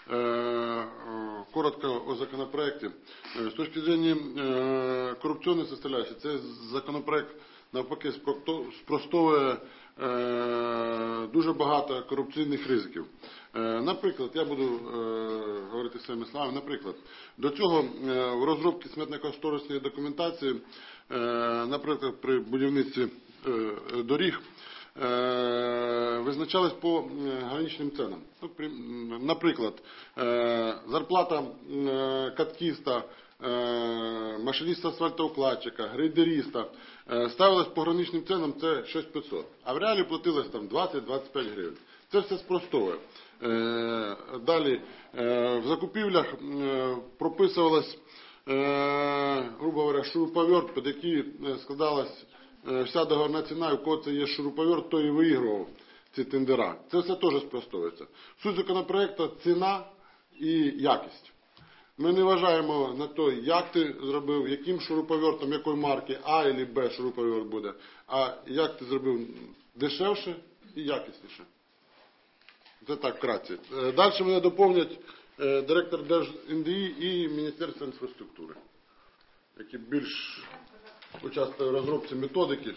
Коротко о законопроекте. С точки зрения коррупционной составляющей, це законопроект навпаки спростовує дуже багато корупційних ризиків. Наприклад, я буду говорити своїми словами, наприклад, до цього в розробці сметно-кошторисної документації, наприклад, при будівництві доріг, визначались по граничним ценам. Наприклад, зарплата каткіста, машиніста асфальтоукладчика, грейдеріста ставилась по граничним ценам, це щось п'ятсот. А в реалі платилось там двадцять-двадцять п'ять гривень. Це все спростовує. Далі, в закупівлях прописувалось, грубо говоря, шуруповерт, під який складалась вся договорна ціна, у кого це є шуруповерт, той і виігрував ці тендера. Це все теж спростовується. Суть законопроекту – ціна і якість. Ми не вважаємо на то, як ти зробив, яким шуруповертом, якої марки, А або Б шуруповерт буде, а як ти зробив дешевше і якісніше. Це так вкратце. Далі мене доповнять директор Держ-НДІ і Міністерство інфраструктури, які більш участвують в розробці методики.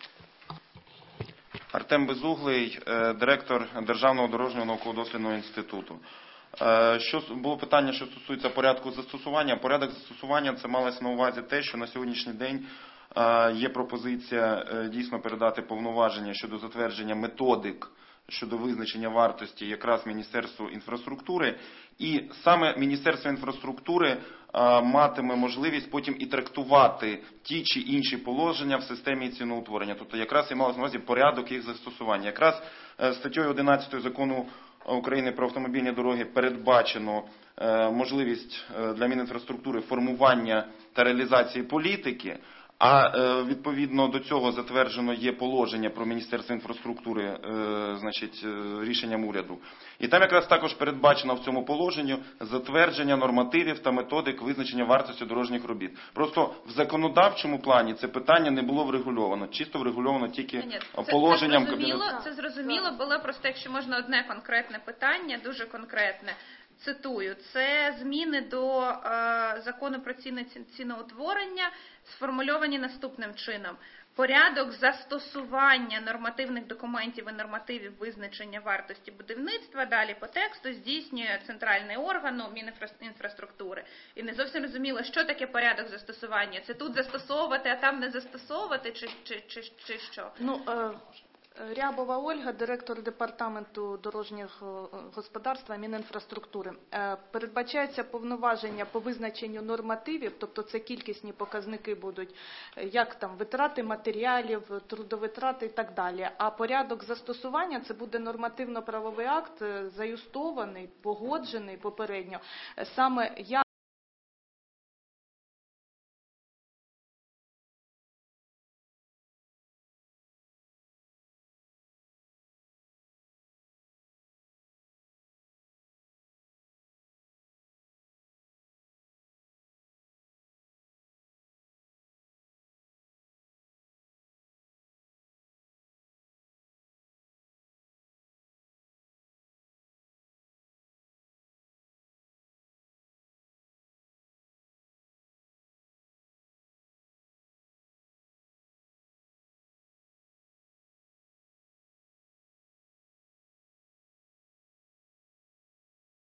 Артем Безуглий, директор Державного дорожнього науково-дослідного інституту. Що було питання, що стосується порядку застосування. Порядок застосування – це малося на увазі те, що на сьогоднішній день є пропозиція дійсно передати повноваження щодо затвердження методик щодо визначення вартості якраз Міністерству інфраструктури. І саме Міністерство інфраструктури а, матиме можливість потім і трактувати ті чи інші положення в системі ціноутворення. Тобто якраз і малося на увазі порядок їх застосування. Якраз е, статтею одинадцятою закону України про автомобільні дороги передбачено е, можливість е, для Мінінфраструктури формування та реалізації політики, а е, відповідно до цього затверджено є положення про Міністерство інфраструктури, е, значить, е, рішенням уряду. І там якраз також передбачено в цьому положенні затвердження нормативів та методик визначення вартості дорожніх робіт. Просто в законодавчому плані це питання не було врегульовано, чисто врегульовано тільки Ні, це, положенням це зрозуміло, Кабінету. це зрозуміло було, просто якщо можна одне конкретне питання, дуже конкретне. Цитую, це зміни до е, закону про ціни ціноутворення сформульовані наступним чином. Порядок застосування нормативних документів і нормативів визначення вартості будівництва, далі по тексту, здійснює центральний орган, ну, Мінінфраструктури. І не зовсім розуміло, що таке порядок застосування. Це тут застосовувати, а там не застосовувати, чи, чи, чи, чи що? Ну, е... Рябова Ольга, директор департаменту дорожнього господарства Мінінфраструктури. Передбачається повноваження по визначенню нормативів, тобто це кількісні показники будуть, як там витрати матеріалів, трудовитрати і так далі. А порядок застосування – це буде нормативно-правовий акт, заюстований, погоджений попередньо. Саме як